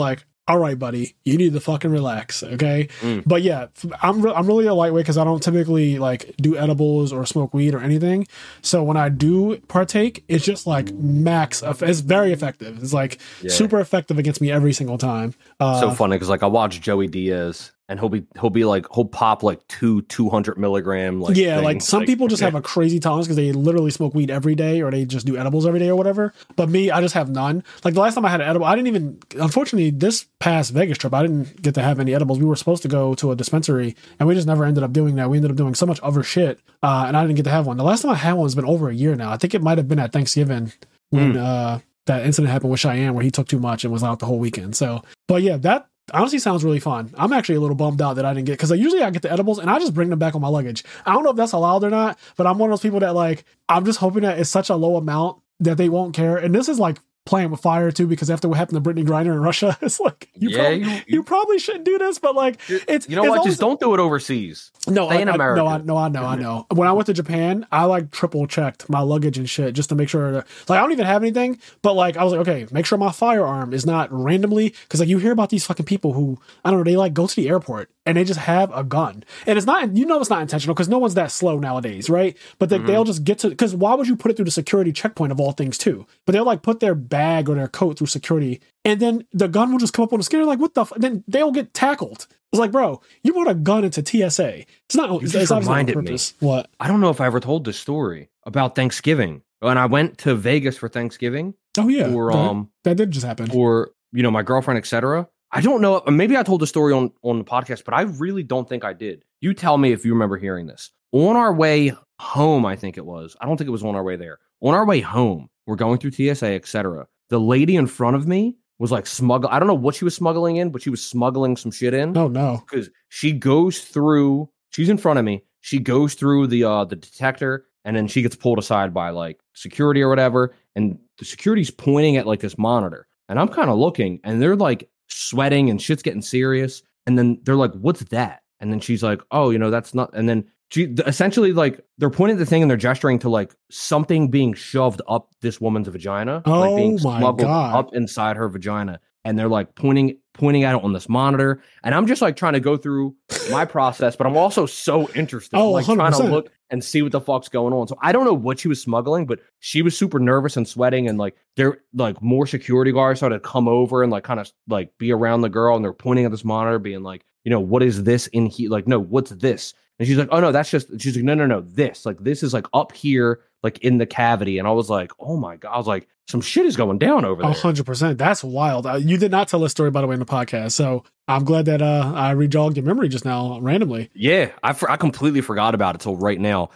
all right, buddy, you need to fucking relax, okay? But yeah, I'm really a lightweight because I don't typically like do edibles or smoke weed or anything. So when I do partake, it's just like max. It's very effective. It's like super effective against me every single time. So funny because like I watch Joey Diaz. And he'll pop like 200 milligram. Like yeah, things. like some people just have a crazy tolerance because they literally smoke weed every day or they just do edibles every day or whatever. But me, I just have none. Like the last time I had an edible, I didn't even, unfortunately, this past Vegas trip, I didn't get to have any edibles. We were supposed to go to a dispensary and we just never ended up doing that. We ended up doing so much other shit and I didn't get to have one. The last time I had one has been over a year now. I think it might have been at Thanksgiving when that incident happened with Cheyenne where he took too much and was out the whole weekend. So, but yeah, that honestly sounds really fun. I'm actually a little bummed out that I didn't get, because usually I get the edibles and I just bring them back on my luggage. I don't know if that's allowed or not, but I'm one of those people that like, I'm just hoping that it's such a low amount that they won't care. And this is like playing with fire too, because after what happened to Brittany Griner in Russia, it's like you probably shouldn't do this, but like it's just don't do it overseas. No, Stay in America. I know. When I went to Japan, I like triple checked my luggage and shit just to make sure that, like I don't even have anything, but like I was like, okay, make sure my firearm is not randomly, because like you hear about these fucking people who I don't know, they like go to the airport and they just have a gun, and it's not, it's not intentional because no one's that slow nowadays, right? But they'll just get to, because why would you put it through the security checkpoint of all things too? But they'll like put their bag or their coat through security, and then the gun will just come up on the screen. Like, what the? Then they'll get tackled. It's like, bro, you brought a gun into TSA. It's not. It's reminded me. What? I don't know if I ever told this story about Thanksgiving when I went to Vegas for Thanksgiving. Oh yeah, or that did just happen. Or my girlfriend, etc. I don't know. Maybe I told the story on the podcast, but I really don't think I did. You tell me if you remember hearing this. On our way home, I think it was. I don't think it was on our way there. On our way home, we're going through TSA, etc. The lady in front of me was like smuggling. I don't know what she was smuggling in, but she was smuggling some shit in. Oh no! Because she goes through. She's in front of me. She goes through the detector, and then she gets pulled aside by like security or whatever. And the security's pointing at like this monitor, and I'm kind of looking, and they're like sweating, and shit's getting serious. And then they're like, "What's that?" And then she's like, "Oh, that's not." And then she essentially like they're pointing at the thing and they're gesturing to like something being shoved up this woman's vagina, like being smuggled up inside her vagina, and they're like pointing at it on this monitor. And I'm just like trying to go through my process, but I'm also so interested, like 100%. Trying to look and see what the fuck's going on. So I don't know what she was smuggling, but she was super nervous and sweating, and like they're like more security guards started to come over and like kind of like be around the girl, and they're pointing at this monitor, being like, what is this in here? Like, no, what's this? And she's like, oh no, she's like, no, this is like up here, like in the cavity. And I was like, oh my God, I was like, some shit is going down over there. 100%. That's wild. You did not tell this story, by the way, in the podcast. So I'm glad that I rejogged your memory just now randomly. Yeah, I completely forgot about it till right now.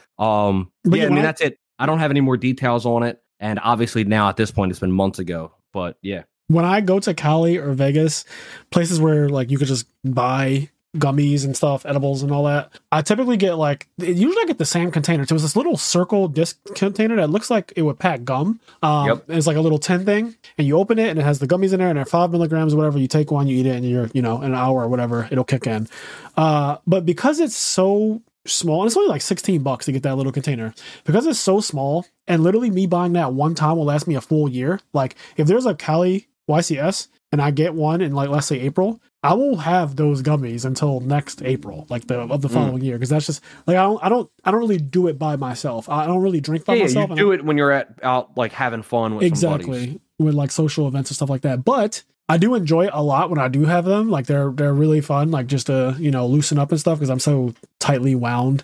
That's it. I don't have any more details on it. And obviously now at this point, it's been months ago, but yeah. When I go to Cali or Vegas, places where like you could just buy gummies and stuff, edibles and all that, I typically get usually I get the same container. So it was this little circle disc container that looks like it would pack gum. It's like a little tin thing, and you open it and it has the gummies in there, and they're 5 milligrams or whatever. You take one, you eat it, and you're in an hour or whatever, it'll kick in. But because it's so small, and it's only like $16 to get that little container, because it's so small, and literally me buying that one time will last me a full year. Like if there's a Cali YCS and I get one in like, let's say April, I will have those gummies until next April, like the following year, because that's just like I don't really do it by myself. I don't really drink by myself. You do it when you're out like having fun with some buddies. With like social events and stuff like that. But I do enjoy it a lot when I do have them. Like they're really fun, like just to loosen up and stuff, because I'm so tightly wound.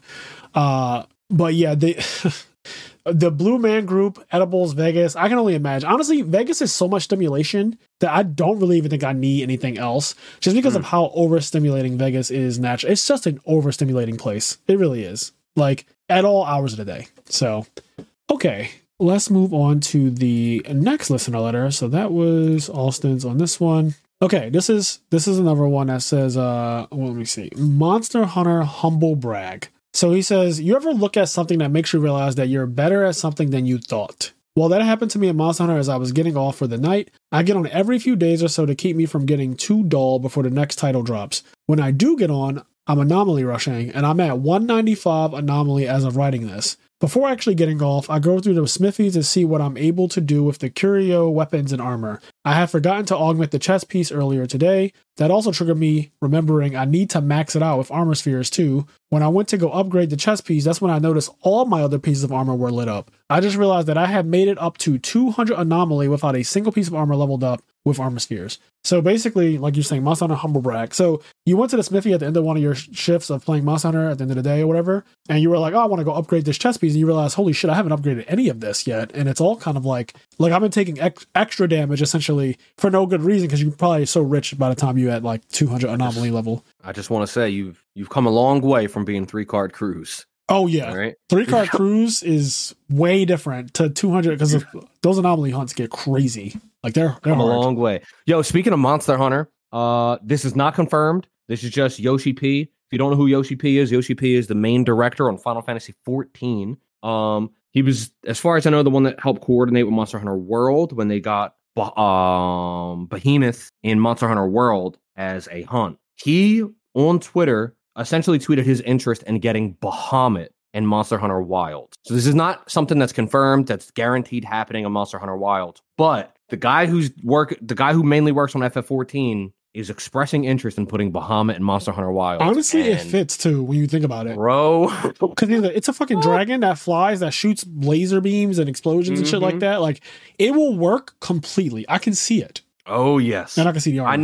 But yeah, the Blue Man Group, edibles, Vegas, I can only imagine. Honestly, Vegas is so much stimulation that I don't really even think I need anything else, just because of how overstimulating Vegas is naturally. It's just an overstimulating place. It really is. Like, at all hours of the day. So, okay. Let's move on to the next listener letter. So that was Austin's on this one. Okay, this is another one that says, let me see. Monster Hunter Humble Brag. So he says, you ever look at something that makes you realize that you're better at something than you thought? Well, that happened to me at Monster Hunter as I was getting off for the night. I get on every few days or so to keep me from getting too dull before the next title drops. When I do get on, I'm anomaly rushing, and I'm at 195 anomaly as of writing this. Before actually getting golf, I go through the smithies to see what I'm able to do with the curio weapons and armor. I had forgotten to augment the chest piece earlier today. That also triggered me remembering I need to max it out with armor spheres too. When I went to go upgrade the chest piece, that's when I noticed all my other pieces of armor were lit up. I just realized that I had made it up to 200 anomaly without a single piece of armor leveled up with armor spheres. So basically, like you're saying, Monster Hunter Humble Brag. So you went to the smithy at the end of one of your shifts of playing Monster Hunter at the end of the day or whatever, and you were like, oh, I want to go upgrade this chest piece, and you realize, holy shit, I haven't upgraded any of this yet. And it's all kind of like I've been taking extra damage essentially for no good reason, because you're probably so rich by the time you at like 200 anomaly level. I just want to say you've come a long way from being 3-card cruise. Oh yeah, right? 3-card cruise is way different to 200 because those anomaly hunts get crazy. Like they're come hard. A long way. Yo, speaking of Monster Hunter, this is not confirmed. This is just Yoshi P. If you don't know who Yoshi P is the main director on Final Fantasy 14. He was, as far as I know, the one that helped coordinate with Monster Hunter World when they got Behemoth in Monster Hunter World as a hunt. He on Twitter essentially tweeted his interest in getting Bahamut in Monster Hunter Wilds. So this is not something that's confirmed, that's guaranteed happening in Monster Hunter Wilds. But the guy who mainly works on FF14 is expressing interest in putting Bahamut in Monster Hunter Wilds. Honestly, it fits too when you think about it, bro. Because it's a fucking dragon that flies, that shoots laser beams and explosions and shit like that. Like it will work completely. I can see it. Oh yes, and I can see the armor.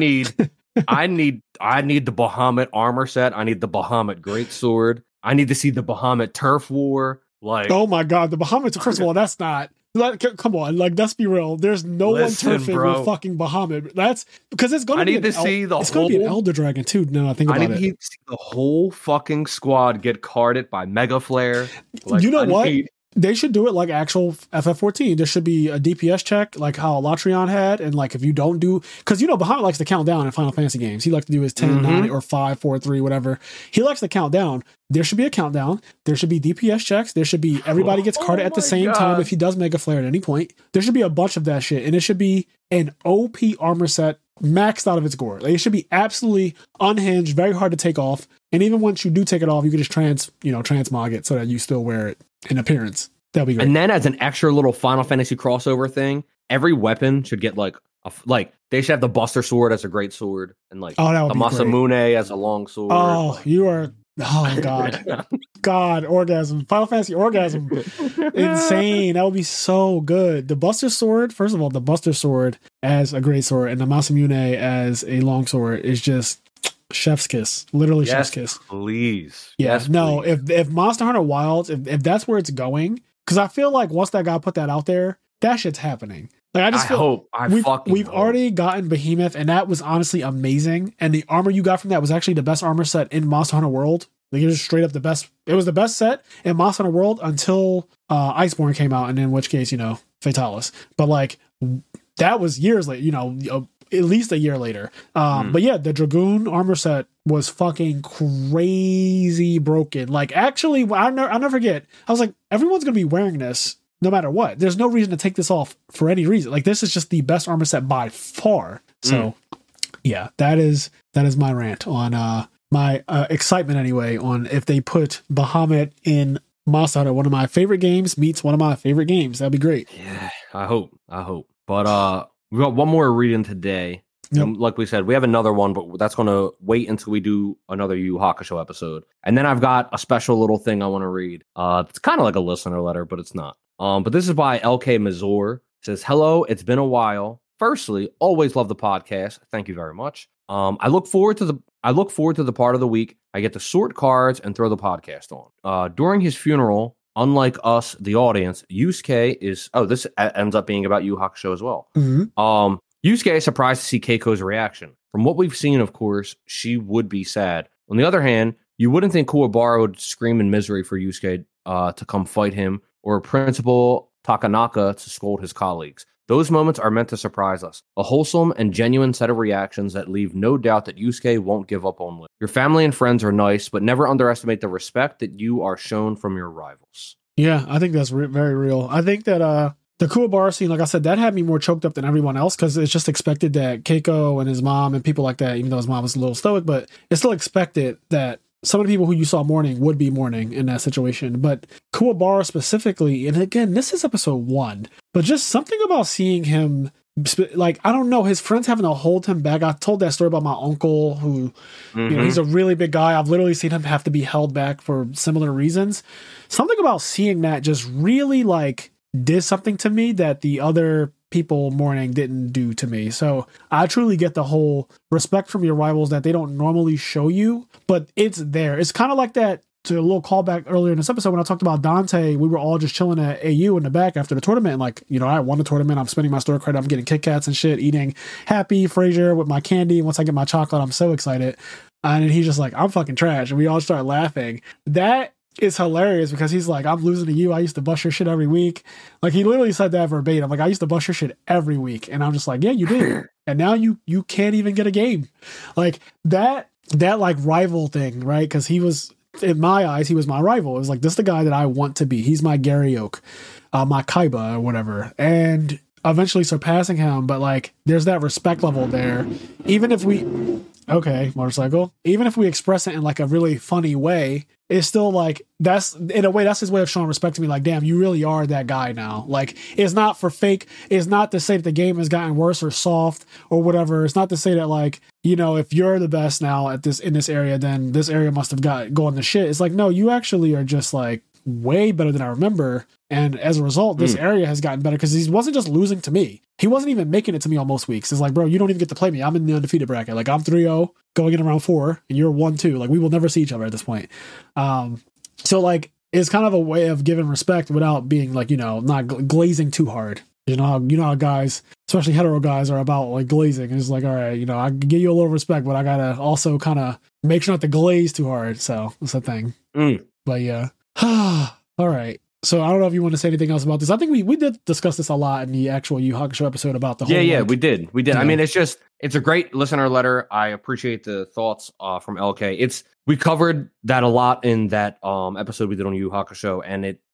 I need the Bahamut armor set. I need the Bahamut greatsword. I need to see the Bahamut turf war. Like, oh my god, the Bahamut. First of all, that's not. Come on, like let's be real. There's no one turfing with fucking Bahamut. That's because it's gonna be. It's gonna be an Elder Dragon too. No, I think about it. I need to see the whole fucking squad get carded by Mega Flare. Like, you know what? They should do it like actual FF14. There should be a DPS check, like how Latrion had, and like if you don't do, because you know Bahamut likes to count down in Final Fantasy games. He likes to do his 10, 9, or 5, 4, 3, whatever. He likes to count down. There should be a countdown. There should be DPS checks. There should be everybody gets carded at the same time if he does Mega Flare at any point. There should be a bunch of that shit, and it should be an OP armor set maxed out of its gore. Like, it should be absolutely unhinged, very hard to take off. And even once you do take it off, you can just transmog it so that you still wear it in appearance. That'd be great. And then as an extra little Final Fantasy crossover thing, every weapon should get like they should have the Buster Sword as a great sword, and like the Masamune as a long sword. Oh, you are. Oh God, God, orgasm, Final Fantasy orgasm, insane. That would be so good. The Buster Sword, first of all, the Buster Sword as a great sword, and the Masamune as a long sword is just chef's kiss, literally chef's kiss. Please, yeah. Yes, no, please. If Monster Hunter Wilds, if that's where it's going, because I feel like once that guy put that out there, that shit's happening. Like we've already gotten Behemoth, and that was honestly amazing. And the armor you got from that was actually the best armor set in Monster Hunter World. Like it was straight up the best. It was the best set in Monster Hunter World until Iceborne came out, and in which case, Fatalis. But like that was years later. At least a year later. But yeah, the Dragoon armor set was fucking crazy broken. Like actually, I'll never forget. I was like, everyone's gonna be wearing this no matter what. There's no reason to take this off for any reason. Like this is just the best armor set by far. So yeah, that is my rant on my excitement anyway on if they put Bahamut in Monster Hunter, one of my favorite games meets one of my favorite games. That'd be great. Yeah, I hope. But we got one more reading today. Yep. And like we said, we have another one, but that's going to wait until we do another Yu Hakusho episode. And then I've got a special little thing I want to read. It's kind of like a listener letter, but it's not. But this is by LK Mazur. It says, "Hello, it's been a while. Firstly, always love the podcast. Thank you very much. I look forward to the part of the week I get to sort cards and throw the podcast on. During his funeral, unlike us, the audience, Yusuke is... Oh, this ends up being about Yu Hakusho as well. Mm-hmm. Yusuke is surprised to see Keiko's reaction. From what we've seen, of course, she would be sad. On the other hand, you wouldn't think Kuwabara would scream in misery for Yusuke to come fight him, or Principal Takanaka to scold his colleagues. Those moments are meant to surprise us. A wholesome and genuine set of reactions that leave no doubt that Yusuke won't give up on Liv. Your family and friends are nice, but never underestimate the respect that you are shown from your rivals." Yeah, I think that's very real. I think that the Kuwabara scene, like I said, that had me more choked up than everyone else because it's just expected that Keiko and his mom and people like that, even though his mom was a little stoic, but it's still expected that some of the people who you saw mourning would be mourning in that situation. But Kuwabara specifically, and again, this is episode 1, but just something about seeing him, like, I don't know, his friends having to hold him back. I told that story about my uncle who, you know, he's a really big guy. I've literally seen him have to be held back for similar reasons. Something about seeing that just really, like, did something to me that the other people mourning didn't do to me. So I truly get the whole respect from your rivals that they don't normally show you, but it's there. It's kind of like that, to a little callback earlier in this episode when I talked about Dante. We were all just chilling at AU in the back after the tournament. And like, you know, I won the tournament. I'm spending my store credit. I'm getting Kit Kats and shit, eating Happy Fraser with my candy. Once I get my chocolate, I'm so excited. And he's just like, I'm fucking trash. And we all start laughing. That is hilarious because he's like, I'm losing to you. I used to bust your shit every week. Like, he literally said that verbatim. Like, I used to bust your shit every week. And I'm just like, yeah, you did. And now you can't even get a game. Like that like rival thing, right? Because he was, in my eyes, he was my rival. It was like, this is the guy that I want to be. He's my Gary Oak, my Kaiba or whatever. And eventually surpassing him. But like, there's that respect level there. Even if we, okay, motorcycle, even if we express it in like a really funny way, it's still like, that's, in a way, that's his way of showing respect to me. Like, damn, you really are that guy now. Like, it's not for fake. It's not to say that the game has gotten worse or soft or whatever. It's not to say that, like, you know, if you're the best now at this, in this area, then this area must have got going to shit. It's like, no, you actually are just like way better than I remember. And as a result, this area has gotten better because he wasn't just losing to me. He wasn't even making it to me on most weeks. It's like, bro, you don't even get to play me. I'm in the undefeated bracket. Like, I'm 3-0 going in round 4 and you're 1-2. Like, we will never see each other at this point. So like, it's kind of a way of giving respect without being like, you know, not glazing too hard. You know how guys, especially hetero guys, are about like glazing. It's like, all right, you know, I can give you a little respect, but I gotta also kind of make sure not to glaze too hard. So it's a thing. But yeah. All right. So I don't know if you want to say anything else about this. I think we did discuss this a lot in the actual Yu Hakusho episode about the whole. Yeah, like, we did. Yeah. I mean, it's a great listener letter. I appreciate the thoughts from LK. We covered that a lot in that episode we did on Yu Hakusho, and it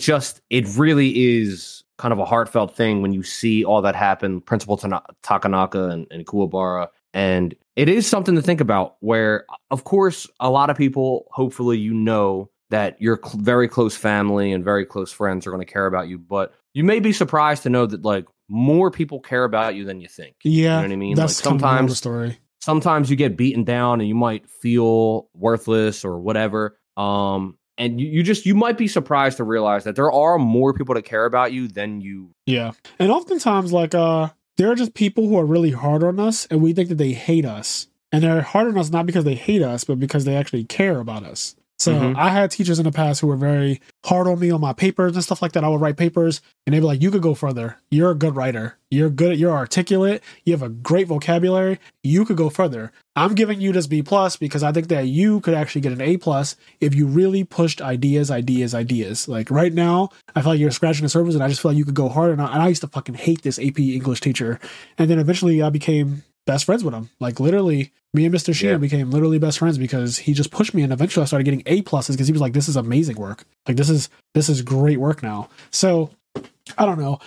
really is kind of a heartfelt thing when you see all that happen, Principal Takanaka and Kuwabara. And it is something to think about where, of course, a lot of people, hopefully, you know, that your very close family and very close friends are going to care about you. But you may be surprised to know that, like, more people care about you than you think. Yeah. You know what I mean? That's like, sometimes the story. Sometimes you get beaten down and you might feel worthless or whatever. And you might be surprised to realize that there are more people that care about you than you. Yeah. And oftentimes, like, there are just people who are really hard on us and we think that they hate us. And they're hard on us not because they hate us, but because they actually care about us. So I had teachers in the past who were very hard on me on my papers and stuff like that. I would write papers and they'd be like, you could go further. You're a good writer. You're articulate. You have a great vocabulary. You could go further. I'm giving you this B+ because I think that you could actually get an A+ if you really pushed ideas. Like right now, I feel like you're scratching the surface and I just feel like you could go harder. And I used to fucking hate this AP English teacher. And then eventually I became best friends with him. Like literally, me and Mr. Sheehan became literally best friends because he just pushed me, and eventually I started getting A+ because he was like, "This is amazing work. Like this is great work now." So I don't know.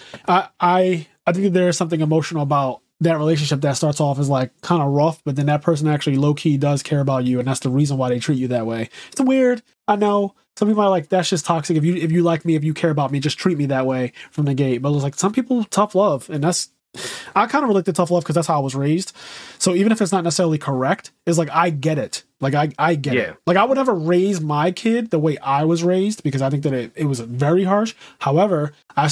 I think that there is something emotional about that relationship that starts off as like kind of rough, but then that person actually low key does care about you, and that's the reason why they treat you that way. It's weird. I know some people are like, that's just toxic. If you like me, if you care about me, just treat me that way from the gate. But it's like some people tough love, and I kind of relate to tough love because that's how I was raised. So even if it's not necessarily correct, it's like, I get it. Like, I get it. Like, I would never raise my kid the way I was raised because I think that it was very harsh. However, I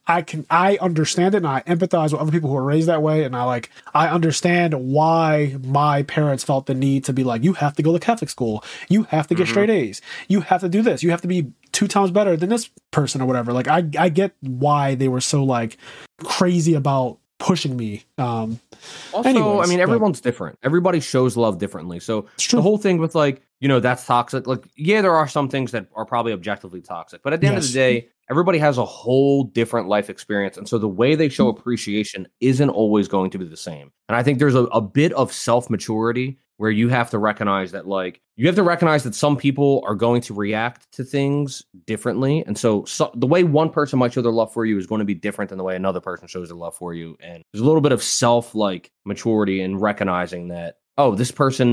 understand it and I empathize with other people who are raised that way. And I understand why my parents felt the need to be like, you have to go to Catholic school. You have to get straight A's. You have to do this. You have to be 2 times better than this person or whatever. Like, I get why they were so like crazy about pushing me. Also, I mean, everyone's different. Everybody shows love differently. So the whole thing with like, you know, that's toxic. Like, yeah, there are some things that are probably objectively toxic, but at the end of the day, everybody has a whole different life experience. And so the way they show appreciation isn't always going to be the same. And I think there's a bit of self-maturity where you have to recognize that, like, you have to recognize that some people are going to react to things differently. And so the way one person might show their love for you is going to be different than the way another person shows their love for you. And there's a little bit of maturity in recognizing that, oh, this person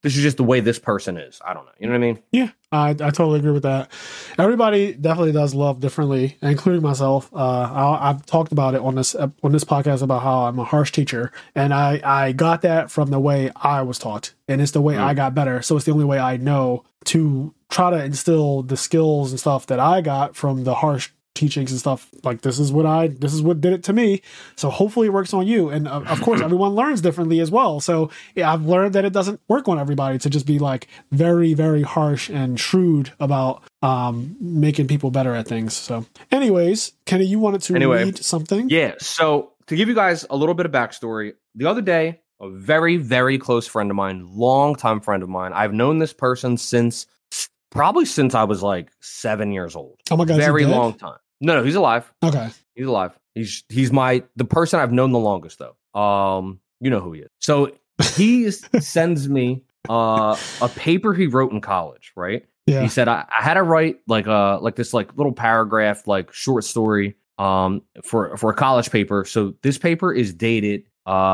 this is just the way this person is. I don't know. You know what I mean? Yeah, I totally agree with that. Everybody definitely does love differently, including myself. I've talked about it on this podcast about how I'm a harsh teacher, and I got that from the way I was taught, and it's the way I got better. So it's the only way I know to try to instill the skills and stuff that I got from the harsh teachings and stuff. Like this is what did it to me. So hopefully it works on you. And of course, everyone learns differently as well. So yeah, I've learned that it doesn't work on everybody to just be like very, very harsh and shrewd about making people better at things. So anyways, Kenny, you wanted to read something? Yeah. So to give you guys a little bit of backstory, the other day, a very, very close friend of mine, longtime friend of mine, I've known this person probably since I was like 7 years old. Oh my God. Very long time. No, he's alive. Okay. He's alive. He's the person I've known the longest though. You know who he is. So he sends me a paper he wrote in college, right? Yeah. He said I had to write like this like little paragraph, like short story for a college paper. So this paper is dated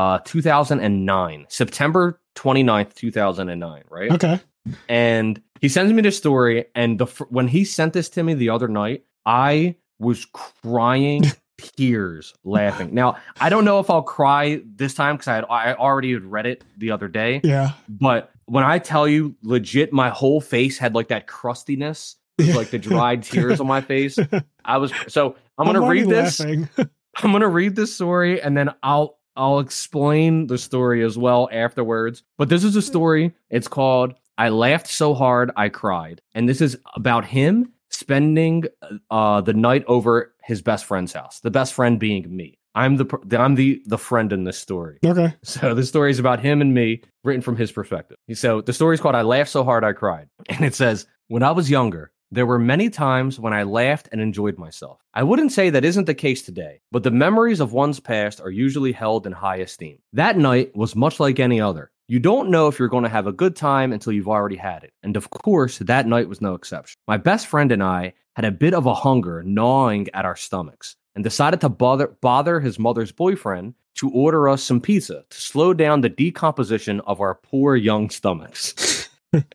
2009, September 29th, 2009, right? Okay. And he sends me this story, and when he sent this to me the other night, I was crying tears laughing. Now, I don't know if I'll cry this time because I already had read it the other day. Yeah. But when I tell you, legit, my whole face had like that crustiness, like the dried tears on my face. I'm gonna read this. I'm gonna read this story, and then I'll explain the story as well afterwards. But this is a story. It's called "I Laughed So Hard I Cried," and this is about him spending the night over his best friend's house. The best friend being me. I'm the friend in this story. Okay. So the story is about him and me, written from his perspective. So the story is called "I Laughed So Hard I Cried," and it says, "When I was younger, there were many times when I laughed and enjoyed myself. I wouldn't say that isn't the case today, but the memories of one's past are usually held in high esteem. That night was much like any other. You don't know if you're going to have a good time until you've already had it. And of course, that night was no exception. My best friend and I had a bit of a hunger gnawing at our stomachs and decided to bother his mother's boyfriend to order us some pizza to slow down the decomposition of our poor young stomachs."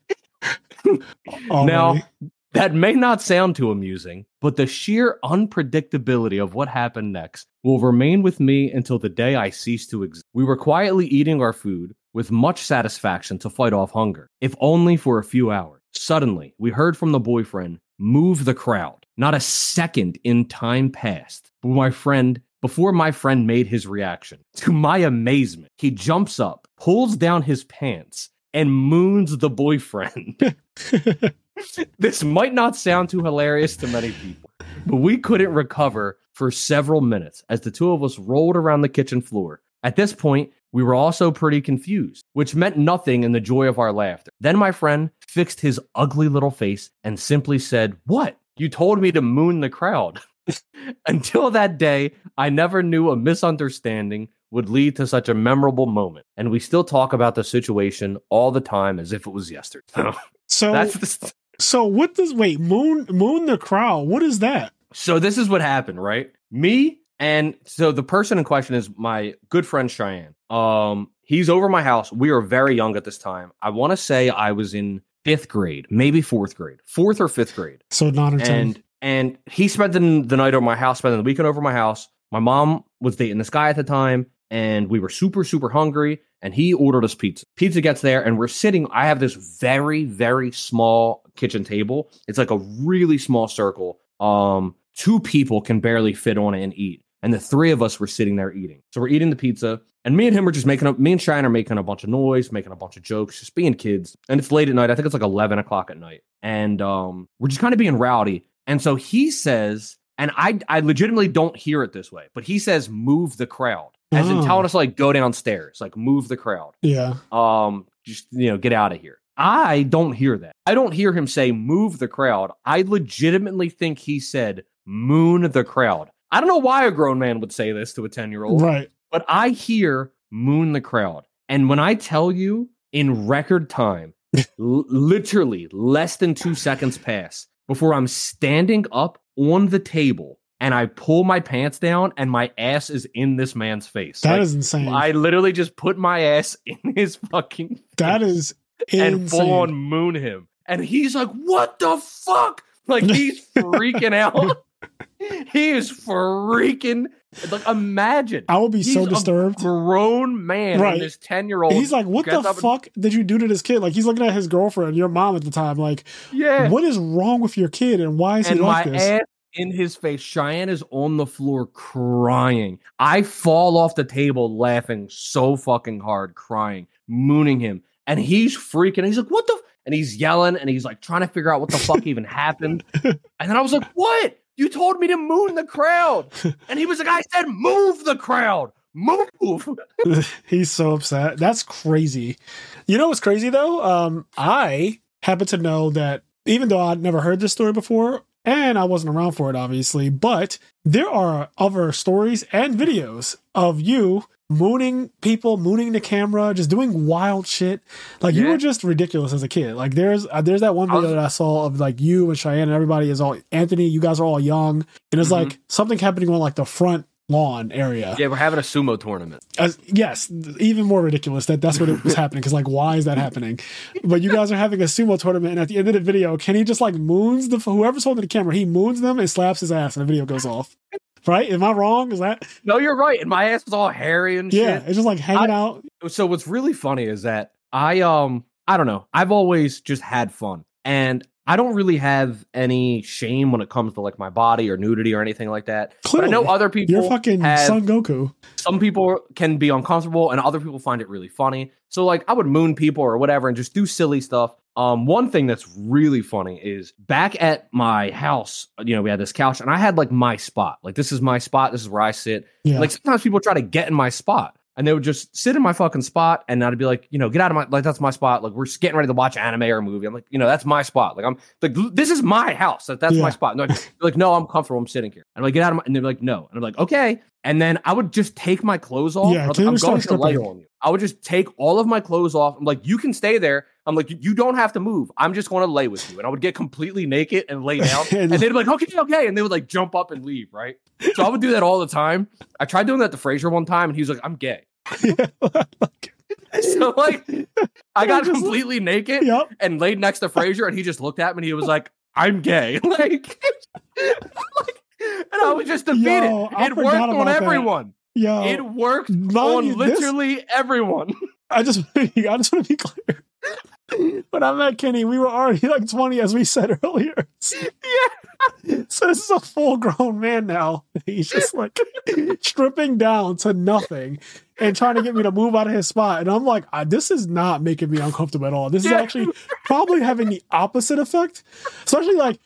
Now, that may not sound too amusing, but the sheer unpredictability of what happened next will remain with me until the day I cease to exist. We were quietly eating our food with much satisfaction to fight off hunger, if only for a few hours. Suddenly, we heard from the boyfriend, "Move the crowd." Not a second in time passed before my friend made his reaction. To my amazement, he jumps up, pulls down his pants, and moons the boyfriend. This might not sound too hilarious to many people, but we couldn't recover for several minutes as the two of us rolled around the kitchen floor. At this point, we were also pretty confused, which meant nothing in the joy of our laughter. Then my friend fixed his ugly little face and simply said, "What? You told me to moon the crowd." Until that day, I never knew a misunderstanding would lead to such a memorable moment. And we still talk about the situation all the time as if it was yesterday. So what does moon the crowd? What is that? So this is what happened, right? So the person in question is my good friend Cheyenne. He's over my house. We are very young at this time. I want to say I was in 5th grade, maybe 4th grade, 4th or 5th grade. So 9 or 10. And he spent the night over my house, spent the weekend over my house. My mom was dating this guy at the time, and we were super, super hungry, and he ordered us pizza. Pizza gets there, and we're sitting. I have this very, very small kitchen table. It's like a really small circle. 2 people can barely fit on it and eat. And the 3 of us were sitting there eating. So we're eating the pizza, and me and him are just me and Cheyenne are making a bunch of noise, making a bunch of jokes, just being kids. And it's late at night. I think it's like 11 o'clock at night. And we're just kind of being rowdy. And so he says, and I legitimately don't hear it this way, but he says, "Move the crowd," as in telling us to like go downstairs, like move the crowd. Yeah. Just, get out of here. I don't hear that. I don't hear him say "move the crowd." I legitimately think he said "moon the crowd." I don't know why a grown man would say this to a 10-year-old. Right. But I hear "moon the crowd." And when I tell you in record time, literally less than 2 seconds pass before I'm standing up on the table and I pull my pants down and my ass is in this man's face. That is insane. I literally just put my ass in his fucking face. That is and full on Insane. moon him. And he's like, what the fuck? Like, he's freaking out. He is freaking, like, imagine. I would be so He's disturbed. a grown man Right. and this 10-year-old. He's like, what the fuck did you do to this kid? Like, he's looking at his girlfriend, your mom at the time. Like, Yeah. what is wrong with your kid and why is he And like my this? ass in his face. Cheyenne is on the floor crying. I fall off the table laughing so fucking hard, crying, mooning him. And he's freaking. He's like, what the? And he's yelling and he's like trying to figure out what the fuck even happened. And then I was like, what? You told me to moon the crowd. And he was like, I said, move the crowd. Move. He's so upset. That's crazy. You know what's crazy though? I happen to know that even though I'd never heard this story before, and I wasn't around for it, obviously, but there are other stories and videos of you mooning people, mooning the camera, just doing wild shit. Like, you were just ridiculous as a kid. Like, there's that one video that I saw of like you and Cheyenne and everybody is all Anthony. You guys are all young, and it's like something happening on like the front lawn area. Yeah, we're having a sumo tournament. Yes, even more ridiculous that's what it was happening, because like, why is that happening? But you guys are having a sumo tournament, and at the end of the video, Kenny just like moons whoever's holding the camera, he moons them and slaps his ass, and the video goes off. Right? Am I wrong? Is that? No, you're right. And my ass was all hairy and shit. Yeah, it's just like hanging out. So what's really funny is that I don't know. I've always just had fun, and I don't really have any shame when it comes to like my body or nudity or anything like that. Clearly. But I know other people. You're fucking Son Goku. Some people can be uncomfortable, and other people find it really funny. So like, I would moon people or whatever, and just do silly stuff. One thing that's really funny is back at my house, we had this couch, and I had like my spot. Like, this is my spot. This is where I sit. Yeah. Like, sometimes people try to get in my spot, and they would just sit in my fucking spot, and I'd be like, get out of my, like, that's my spot. Like, we're just getting ready to watch anime or a movie. I'm like, that's my spot. Like, I'm like, this is my house. That's my spot. And they're like, no, I'm comfortable. I'm sitting here. And I'm like, get out of my, and they're like, no. And I'm like, okay. And then I would just take my clothes off. Yeah, I'm going to lay on you. I would just take all of my clothes off. I'm like, you can stay there. I'm like, you don't have to move. I'm just going to lay with you. And I would get completely naked and lay down. And they'd be like, okay. And they would like jump up and leave, right? So I would do that all the time. I tried doing that to Fraser one time, and he was like, I'm gay. So like, I got completely naked and laid next to Fraser, and he just looked at me and he was like, I'm gay. like, and I was just defeated. It worked on everyone. Yo, it worked on literally everyone. I just want to be clear. When I met Kenny, we were already like 20, as we said earlier. Yeah. So this is a full-grown man now. He's just like stripping down to nothing and trying to get me to move out of his spot. And I'm like, this is not making me uncomfortable at all. This is actually probably having the opposite effect. Especially like,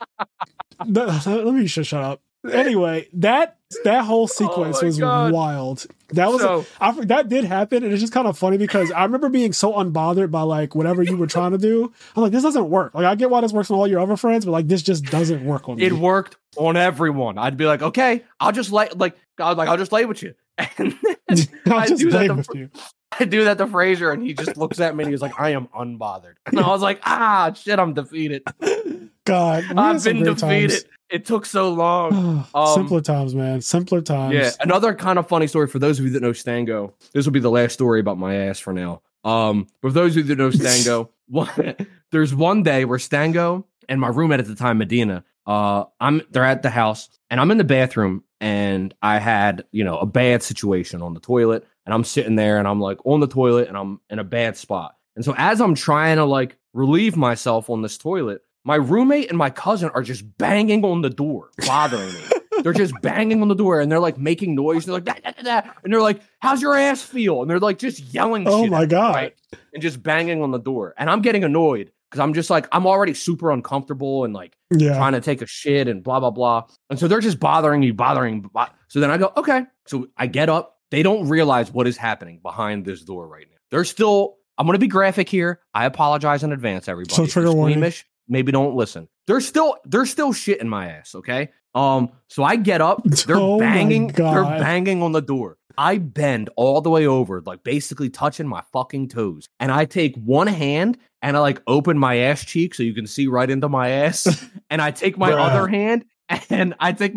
let me just shut up. Anyway, that whole sequence was wild. That was that did happen, and it's just kind of funny because I remember being so unbothered by like whatever you were trying to do. I'm like, this doesn't work. Like, I get why this works on all your other friends, but like, this just doesn't work on me. It worked on everyone. I'd be like, okay, I'll just lay I'll just lay with you. And I'll just lay with you. I do that to Fraser, and he just looks at me and he's like, I am unbothered. And I was like, shit, I'm defeated. God, I've been defeated. Times. It took so long. Simpler times, man. Simpler times. Yeah. Another kind of funny story for those of you that know Stango. This will be the last story about my ass for now. But for those of you that know Stango, there's one day where Stango and my roommate at the time, Medina, they're at the house, and I'm in the bathroom, and I had, a bad situation on the toilet, and I'm sitting there, and I'm like on the toilet, and I'm in a bad spot. And so as I'm trying to like relieve myself on this toilet, my roommate and my cousin are just banging on the door, bothering me. They're just banging on the door, and they're like making noise. They're like, da, da, da, da. And they're like, how's your ass feel? And they're like just yelling shit. Oh my God. Right? And just banging on the door. And I'm getting annoyed because I'm just like, I'm already super uncomfortable and like trying to take a shit and blah, blah, blah. And so they're just bothering me. So then I go, okay. So I get up. They don't realize what is happening behind this door right now. They're still, I'm going to be graphic here. I apologize in advance, everybody. So trigger warning. Maybe don't listen. They're still shit in my ass, okay? So I get up, they're banging on the door. I bend all the way over, like basically touching my fucking toes. And I take one hand and I like open my ass cheek so you can see right into my ass. And I take my other hand and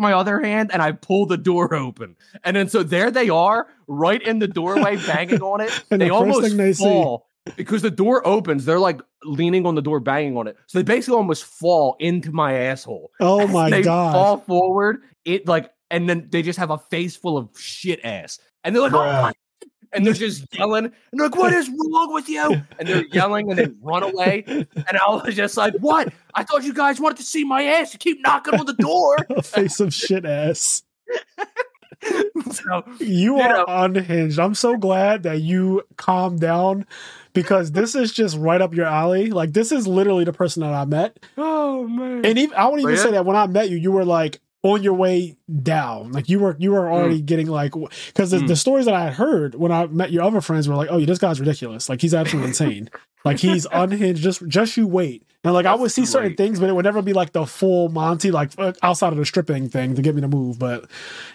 I pull the door open. And then so there they are, right in the doorway, banging on it. And they almost fall. because the door opens. They're like leaning on the door, banging on it. So they basically almost fall into my asshole. Oh my They God. fall forward. And then they just have a face full of shit ass. And they're like, Bruh. oh my. And they're just yelling. And they're like, what is wrong with you? And they're yelling and then run away. And I was just like, what? I thought you guys wanted to see my ass. You keep knocking on the door. A face of shit ass. So, You are unhinged. I'm so glad that you calmed down because this is just right up your alley. Like, this is literally the person that I met. oh, man. And even, I would even Yeah. say that when I met you, you were like on your way down. Like you were already getting like, because the stories that I had heard when I met your other friends were like, oh, this guy's ridiculous. Like he's absolutely insane. Like he's unhinged. Just you wait. And like I would see certain things, but it would never be like the full Monty, like outside of the stripping thing to get me to move. But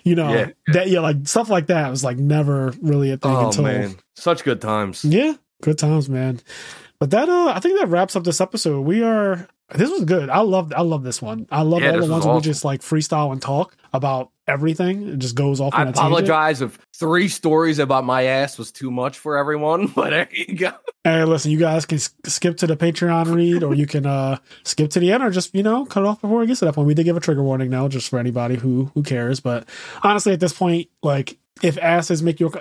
like stuff like that was like never really a thing until man, such good times. Yeah, good times, man. But that I think that wraps up this episode. This was good. I love this one. I love all the ones where we just like freestyle and talk about everything. It just goes off. I apologize if 3 stories about my ass was too much for everyone, but there you go. Hey, listen, you guys can skip to the Patreon read, or you can skip to the end, or just cut it off before it gets to that point. We did give a trigger warning now, just for anybody who cares. But honestly, at this point, like if asses make you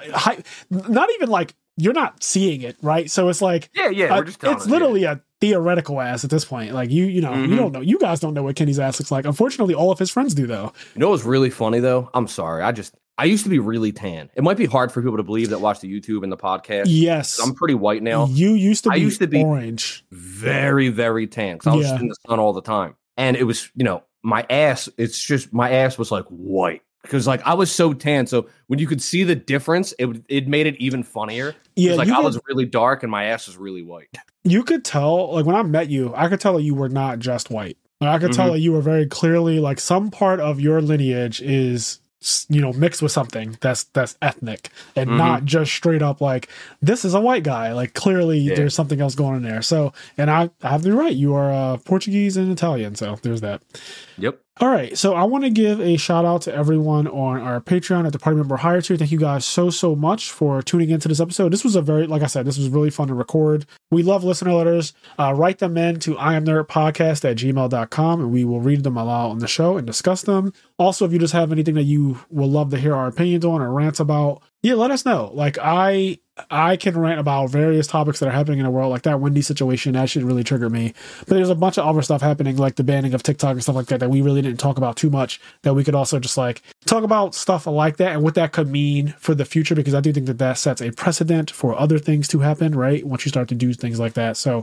not even like you're not seeing it, right? So it's like we're just telling it's literally a theoretical ass at this point. Like you don't know. You guys don't know what Kenny's ass looks like. Unfortunately, all of his friends do though. You know what's really funny though? I'm sorry. I used to be really tan. It might be hard for people to believe that watch the YouTube and the podcast. Yes. I'm pretty white now. I used to be orange. Very, very tan. Because I was in the sun all the time. And it was, my ass, my ass was like white. Because like I was so tan. So when you could see the difference, it made it even funnier. Yeah. Like I was really dark and my ass was really white. You could tell, like when I met you, I could tell that you were not just white. Like, I could tell that you were very clearly like some part of your lineage is mixed with something that's ethnic and not just straight up like this is a white guy. Like clearly there's something else going on there. So, and I have to be right. You are Portuguese and Italian. So there's that. Yep. All right, so I want to give a shout out to everyone on our Patreon at the Party Member Hire Tier. Thank you guys so much for tuning into this episode. This was like I said, this was really fun to record. We love listener letters. Write them in to iamnerdpodcast@gmail.com and we will read them aloud on the show and discuss them. Also, if you just have anything that you will love to hear our opinions on or rants about, let us know. Like I can rant about various topics that are happening in the world, like that Wendy situation. That should really trigger me. But there's a bunch of other stuff happening, like the banning of TikTok and stuff like that we really didn't talk about too much, that we could also just like talk about stuff like that and what that could mean for the future, because I do think that sets a precedent for other things to happen, right? Once you start to do things like that. So,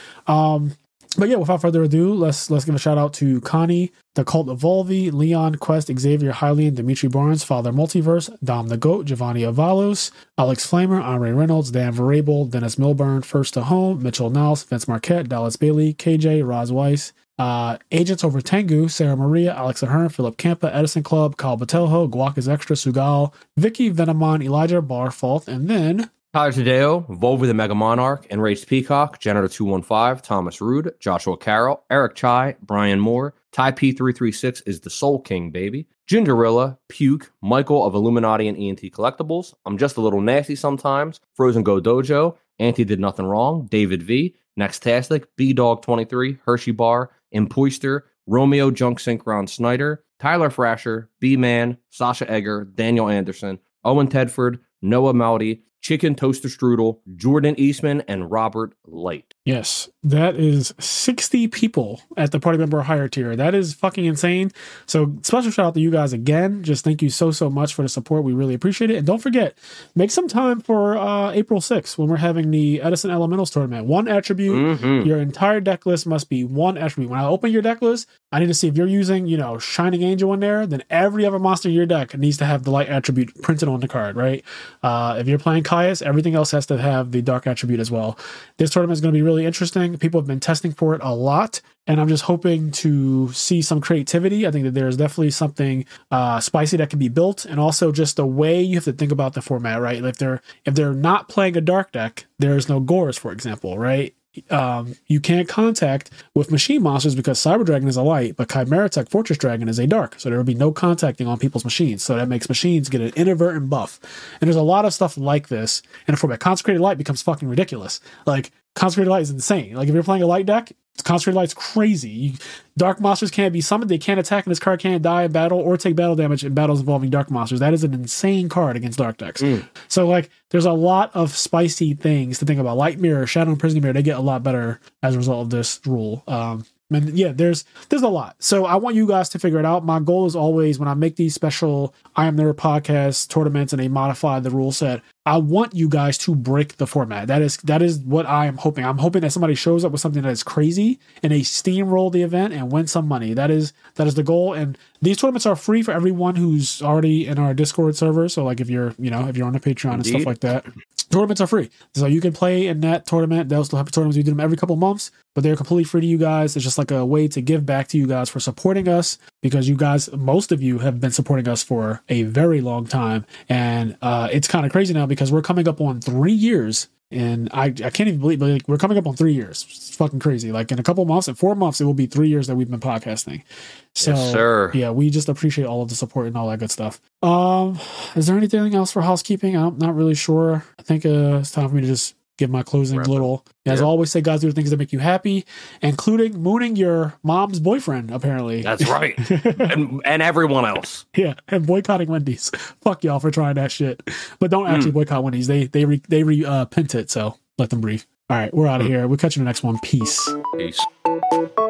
but yeah, without further ado, let's give a shout out to Connie, the Cult of Volvi, Leon, Quest, Xavier, Hylian, Dimitri Barnes, Father Multiverse, Dom the Goat, Giovanni Avalos, Alex Flamer, Andre Reynolds, Dan Varable, Dennis Milburn, First to Home, Mitchell Niles, Vince Marquette, Dallas Bailey, KJ, Roz Weiss, Agents Over Tengu, Sarah Maria, Alex Ahern, Philip Campa, Edison Club, Kyle Batelho, Guac is Extra, Sugal, Vicky, Venomon, Elijah Barfault, and then Tyler Tadeo, Volvo the Mega Monarch, Enraged Peacock, Janitor 215, Thomas Rude, Joshua Carroll, Eric Chai, Brian Moore, Ty P336 is the Soul King, baby. Gingerilla, Puke, Michael of Illuminati and ENT Collectibles, I'm Just a Little Nasty Sometimes, Frozen Go Dojo, Auntie Did Nothing Wrong, David V, Nextastic, B-Dog23, Hershey Bar, Impoister, Romeo Junk Synchron Snyder, Tyler Frasher, B-Man, Sasha Egger, Daniel Anderson, Owen Tedford, Noah Mowdy, Chicken Toaster Strudel, Jordan Eastman, and Robert Light. Yes, that is 60 people at the Party Member Hire Tier. That is fucking insane. So special shout out to you guys again. Just thank you so much for the support. We really appreciate it. And don't forget, make some time for April 6th when we're having the Edison Elementals tournament. One attribute. Your entire deck list must be one attribute. When I open your deck list, I need to see if you're using, Shining Angel in there, then every other monster in your deck needs to have the light attribute printed on the card, right? If you're playing Caius, everything else has to have the dark attribute as well. This tournament is going to be really interesting. People have been testing for it a lot, and I'm just hoping to see some creativity. I think that there's definitely something spicy that can be built, and also just the way you have to think about the format, right? If they're not playing a dark deck, there's no Gores, for example, right? you can't contact with machine monsters because Cyber Dragon is a light, but Chimera Tech Fortress Dragon is a dark. So there will be no contacting on people's machines. So that makes machines get an inadvertent buff. And there's a lot of stuff like this in a format. Consecrated Light becomes fucking ridiculous. Like, Consecrated Light is insane. Like, if you're playing a light deck, Consecrated Light's crazy. Dark monsters can't be summoned. They can't attack, and this card can't die in battle or take battle damage in battles involving dark monsters. That is an insane card against dark decks. So, like, there's a lot of spicy things to think about. Light Mirror, Shadow and Prison Mirror, they get a lot better as a result of this rule. And yeah, there's a lot. So I want you guys to figure it out. My goal is always, when I make these special I Am Nerd podcast tournaments and they modify the rule set, I want you guys to break the format. That is what I am hoping. I'm hoping that somebody shows up with something that is crazy and they steamroll the event and win some money. That is the goal. And these tournaments are free for everyone who's already in our Discord server. So like if you're on a Patreon and stuff like that, tournaments are free. So you can play in that tournament. They'll still have tournaments. We do them every couple months, but they're completely free to you guys. It's just like a way to give back to you guys for supporting us, because you guys, most of you have been supporting us for a very long time. And it's kind of crazy now because we're coming up on 3 years. And I can't even believe, but like, we're coming up on 3 years. It's fucking crazy. Like in a couple months, in 4 months, it will be 3 years that we've been podcasting. So yes, sir. Yeah, we just appreciate all of the support and all that good stuff. Is there anything else for housekeeping? I'm not really sure. I think it's time for me to just give my closing little. As I always say, guys, do the things that make you happy, including mooning your mom's boyfriend, apparently. That's right. and everyone else. Yeah, and boycotting Wendy's. Fuck y'all for trying that shit. But don't actually boycott Wendy's. They repent it, so let them breathe. All right, we're out of here. We'll catch you in the next one. Peace. Peace.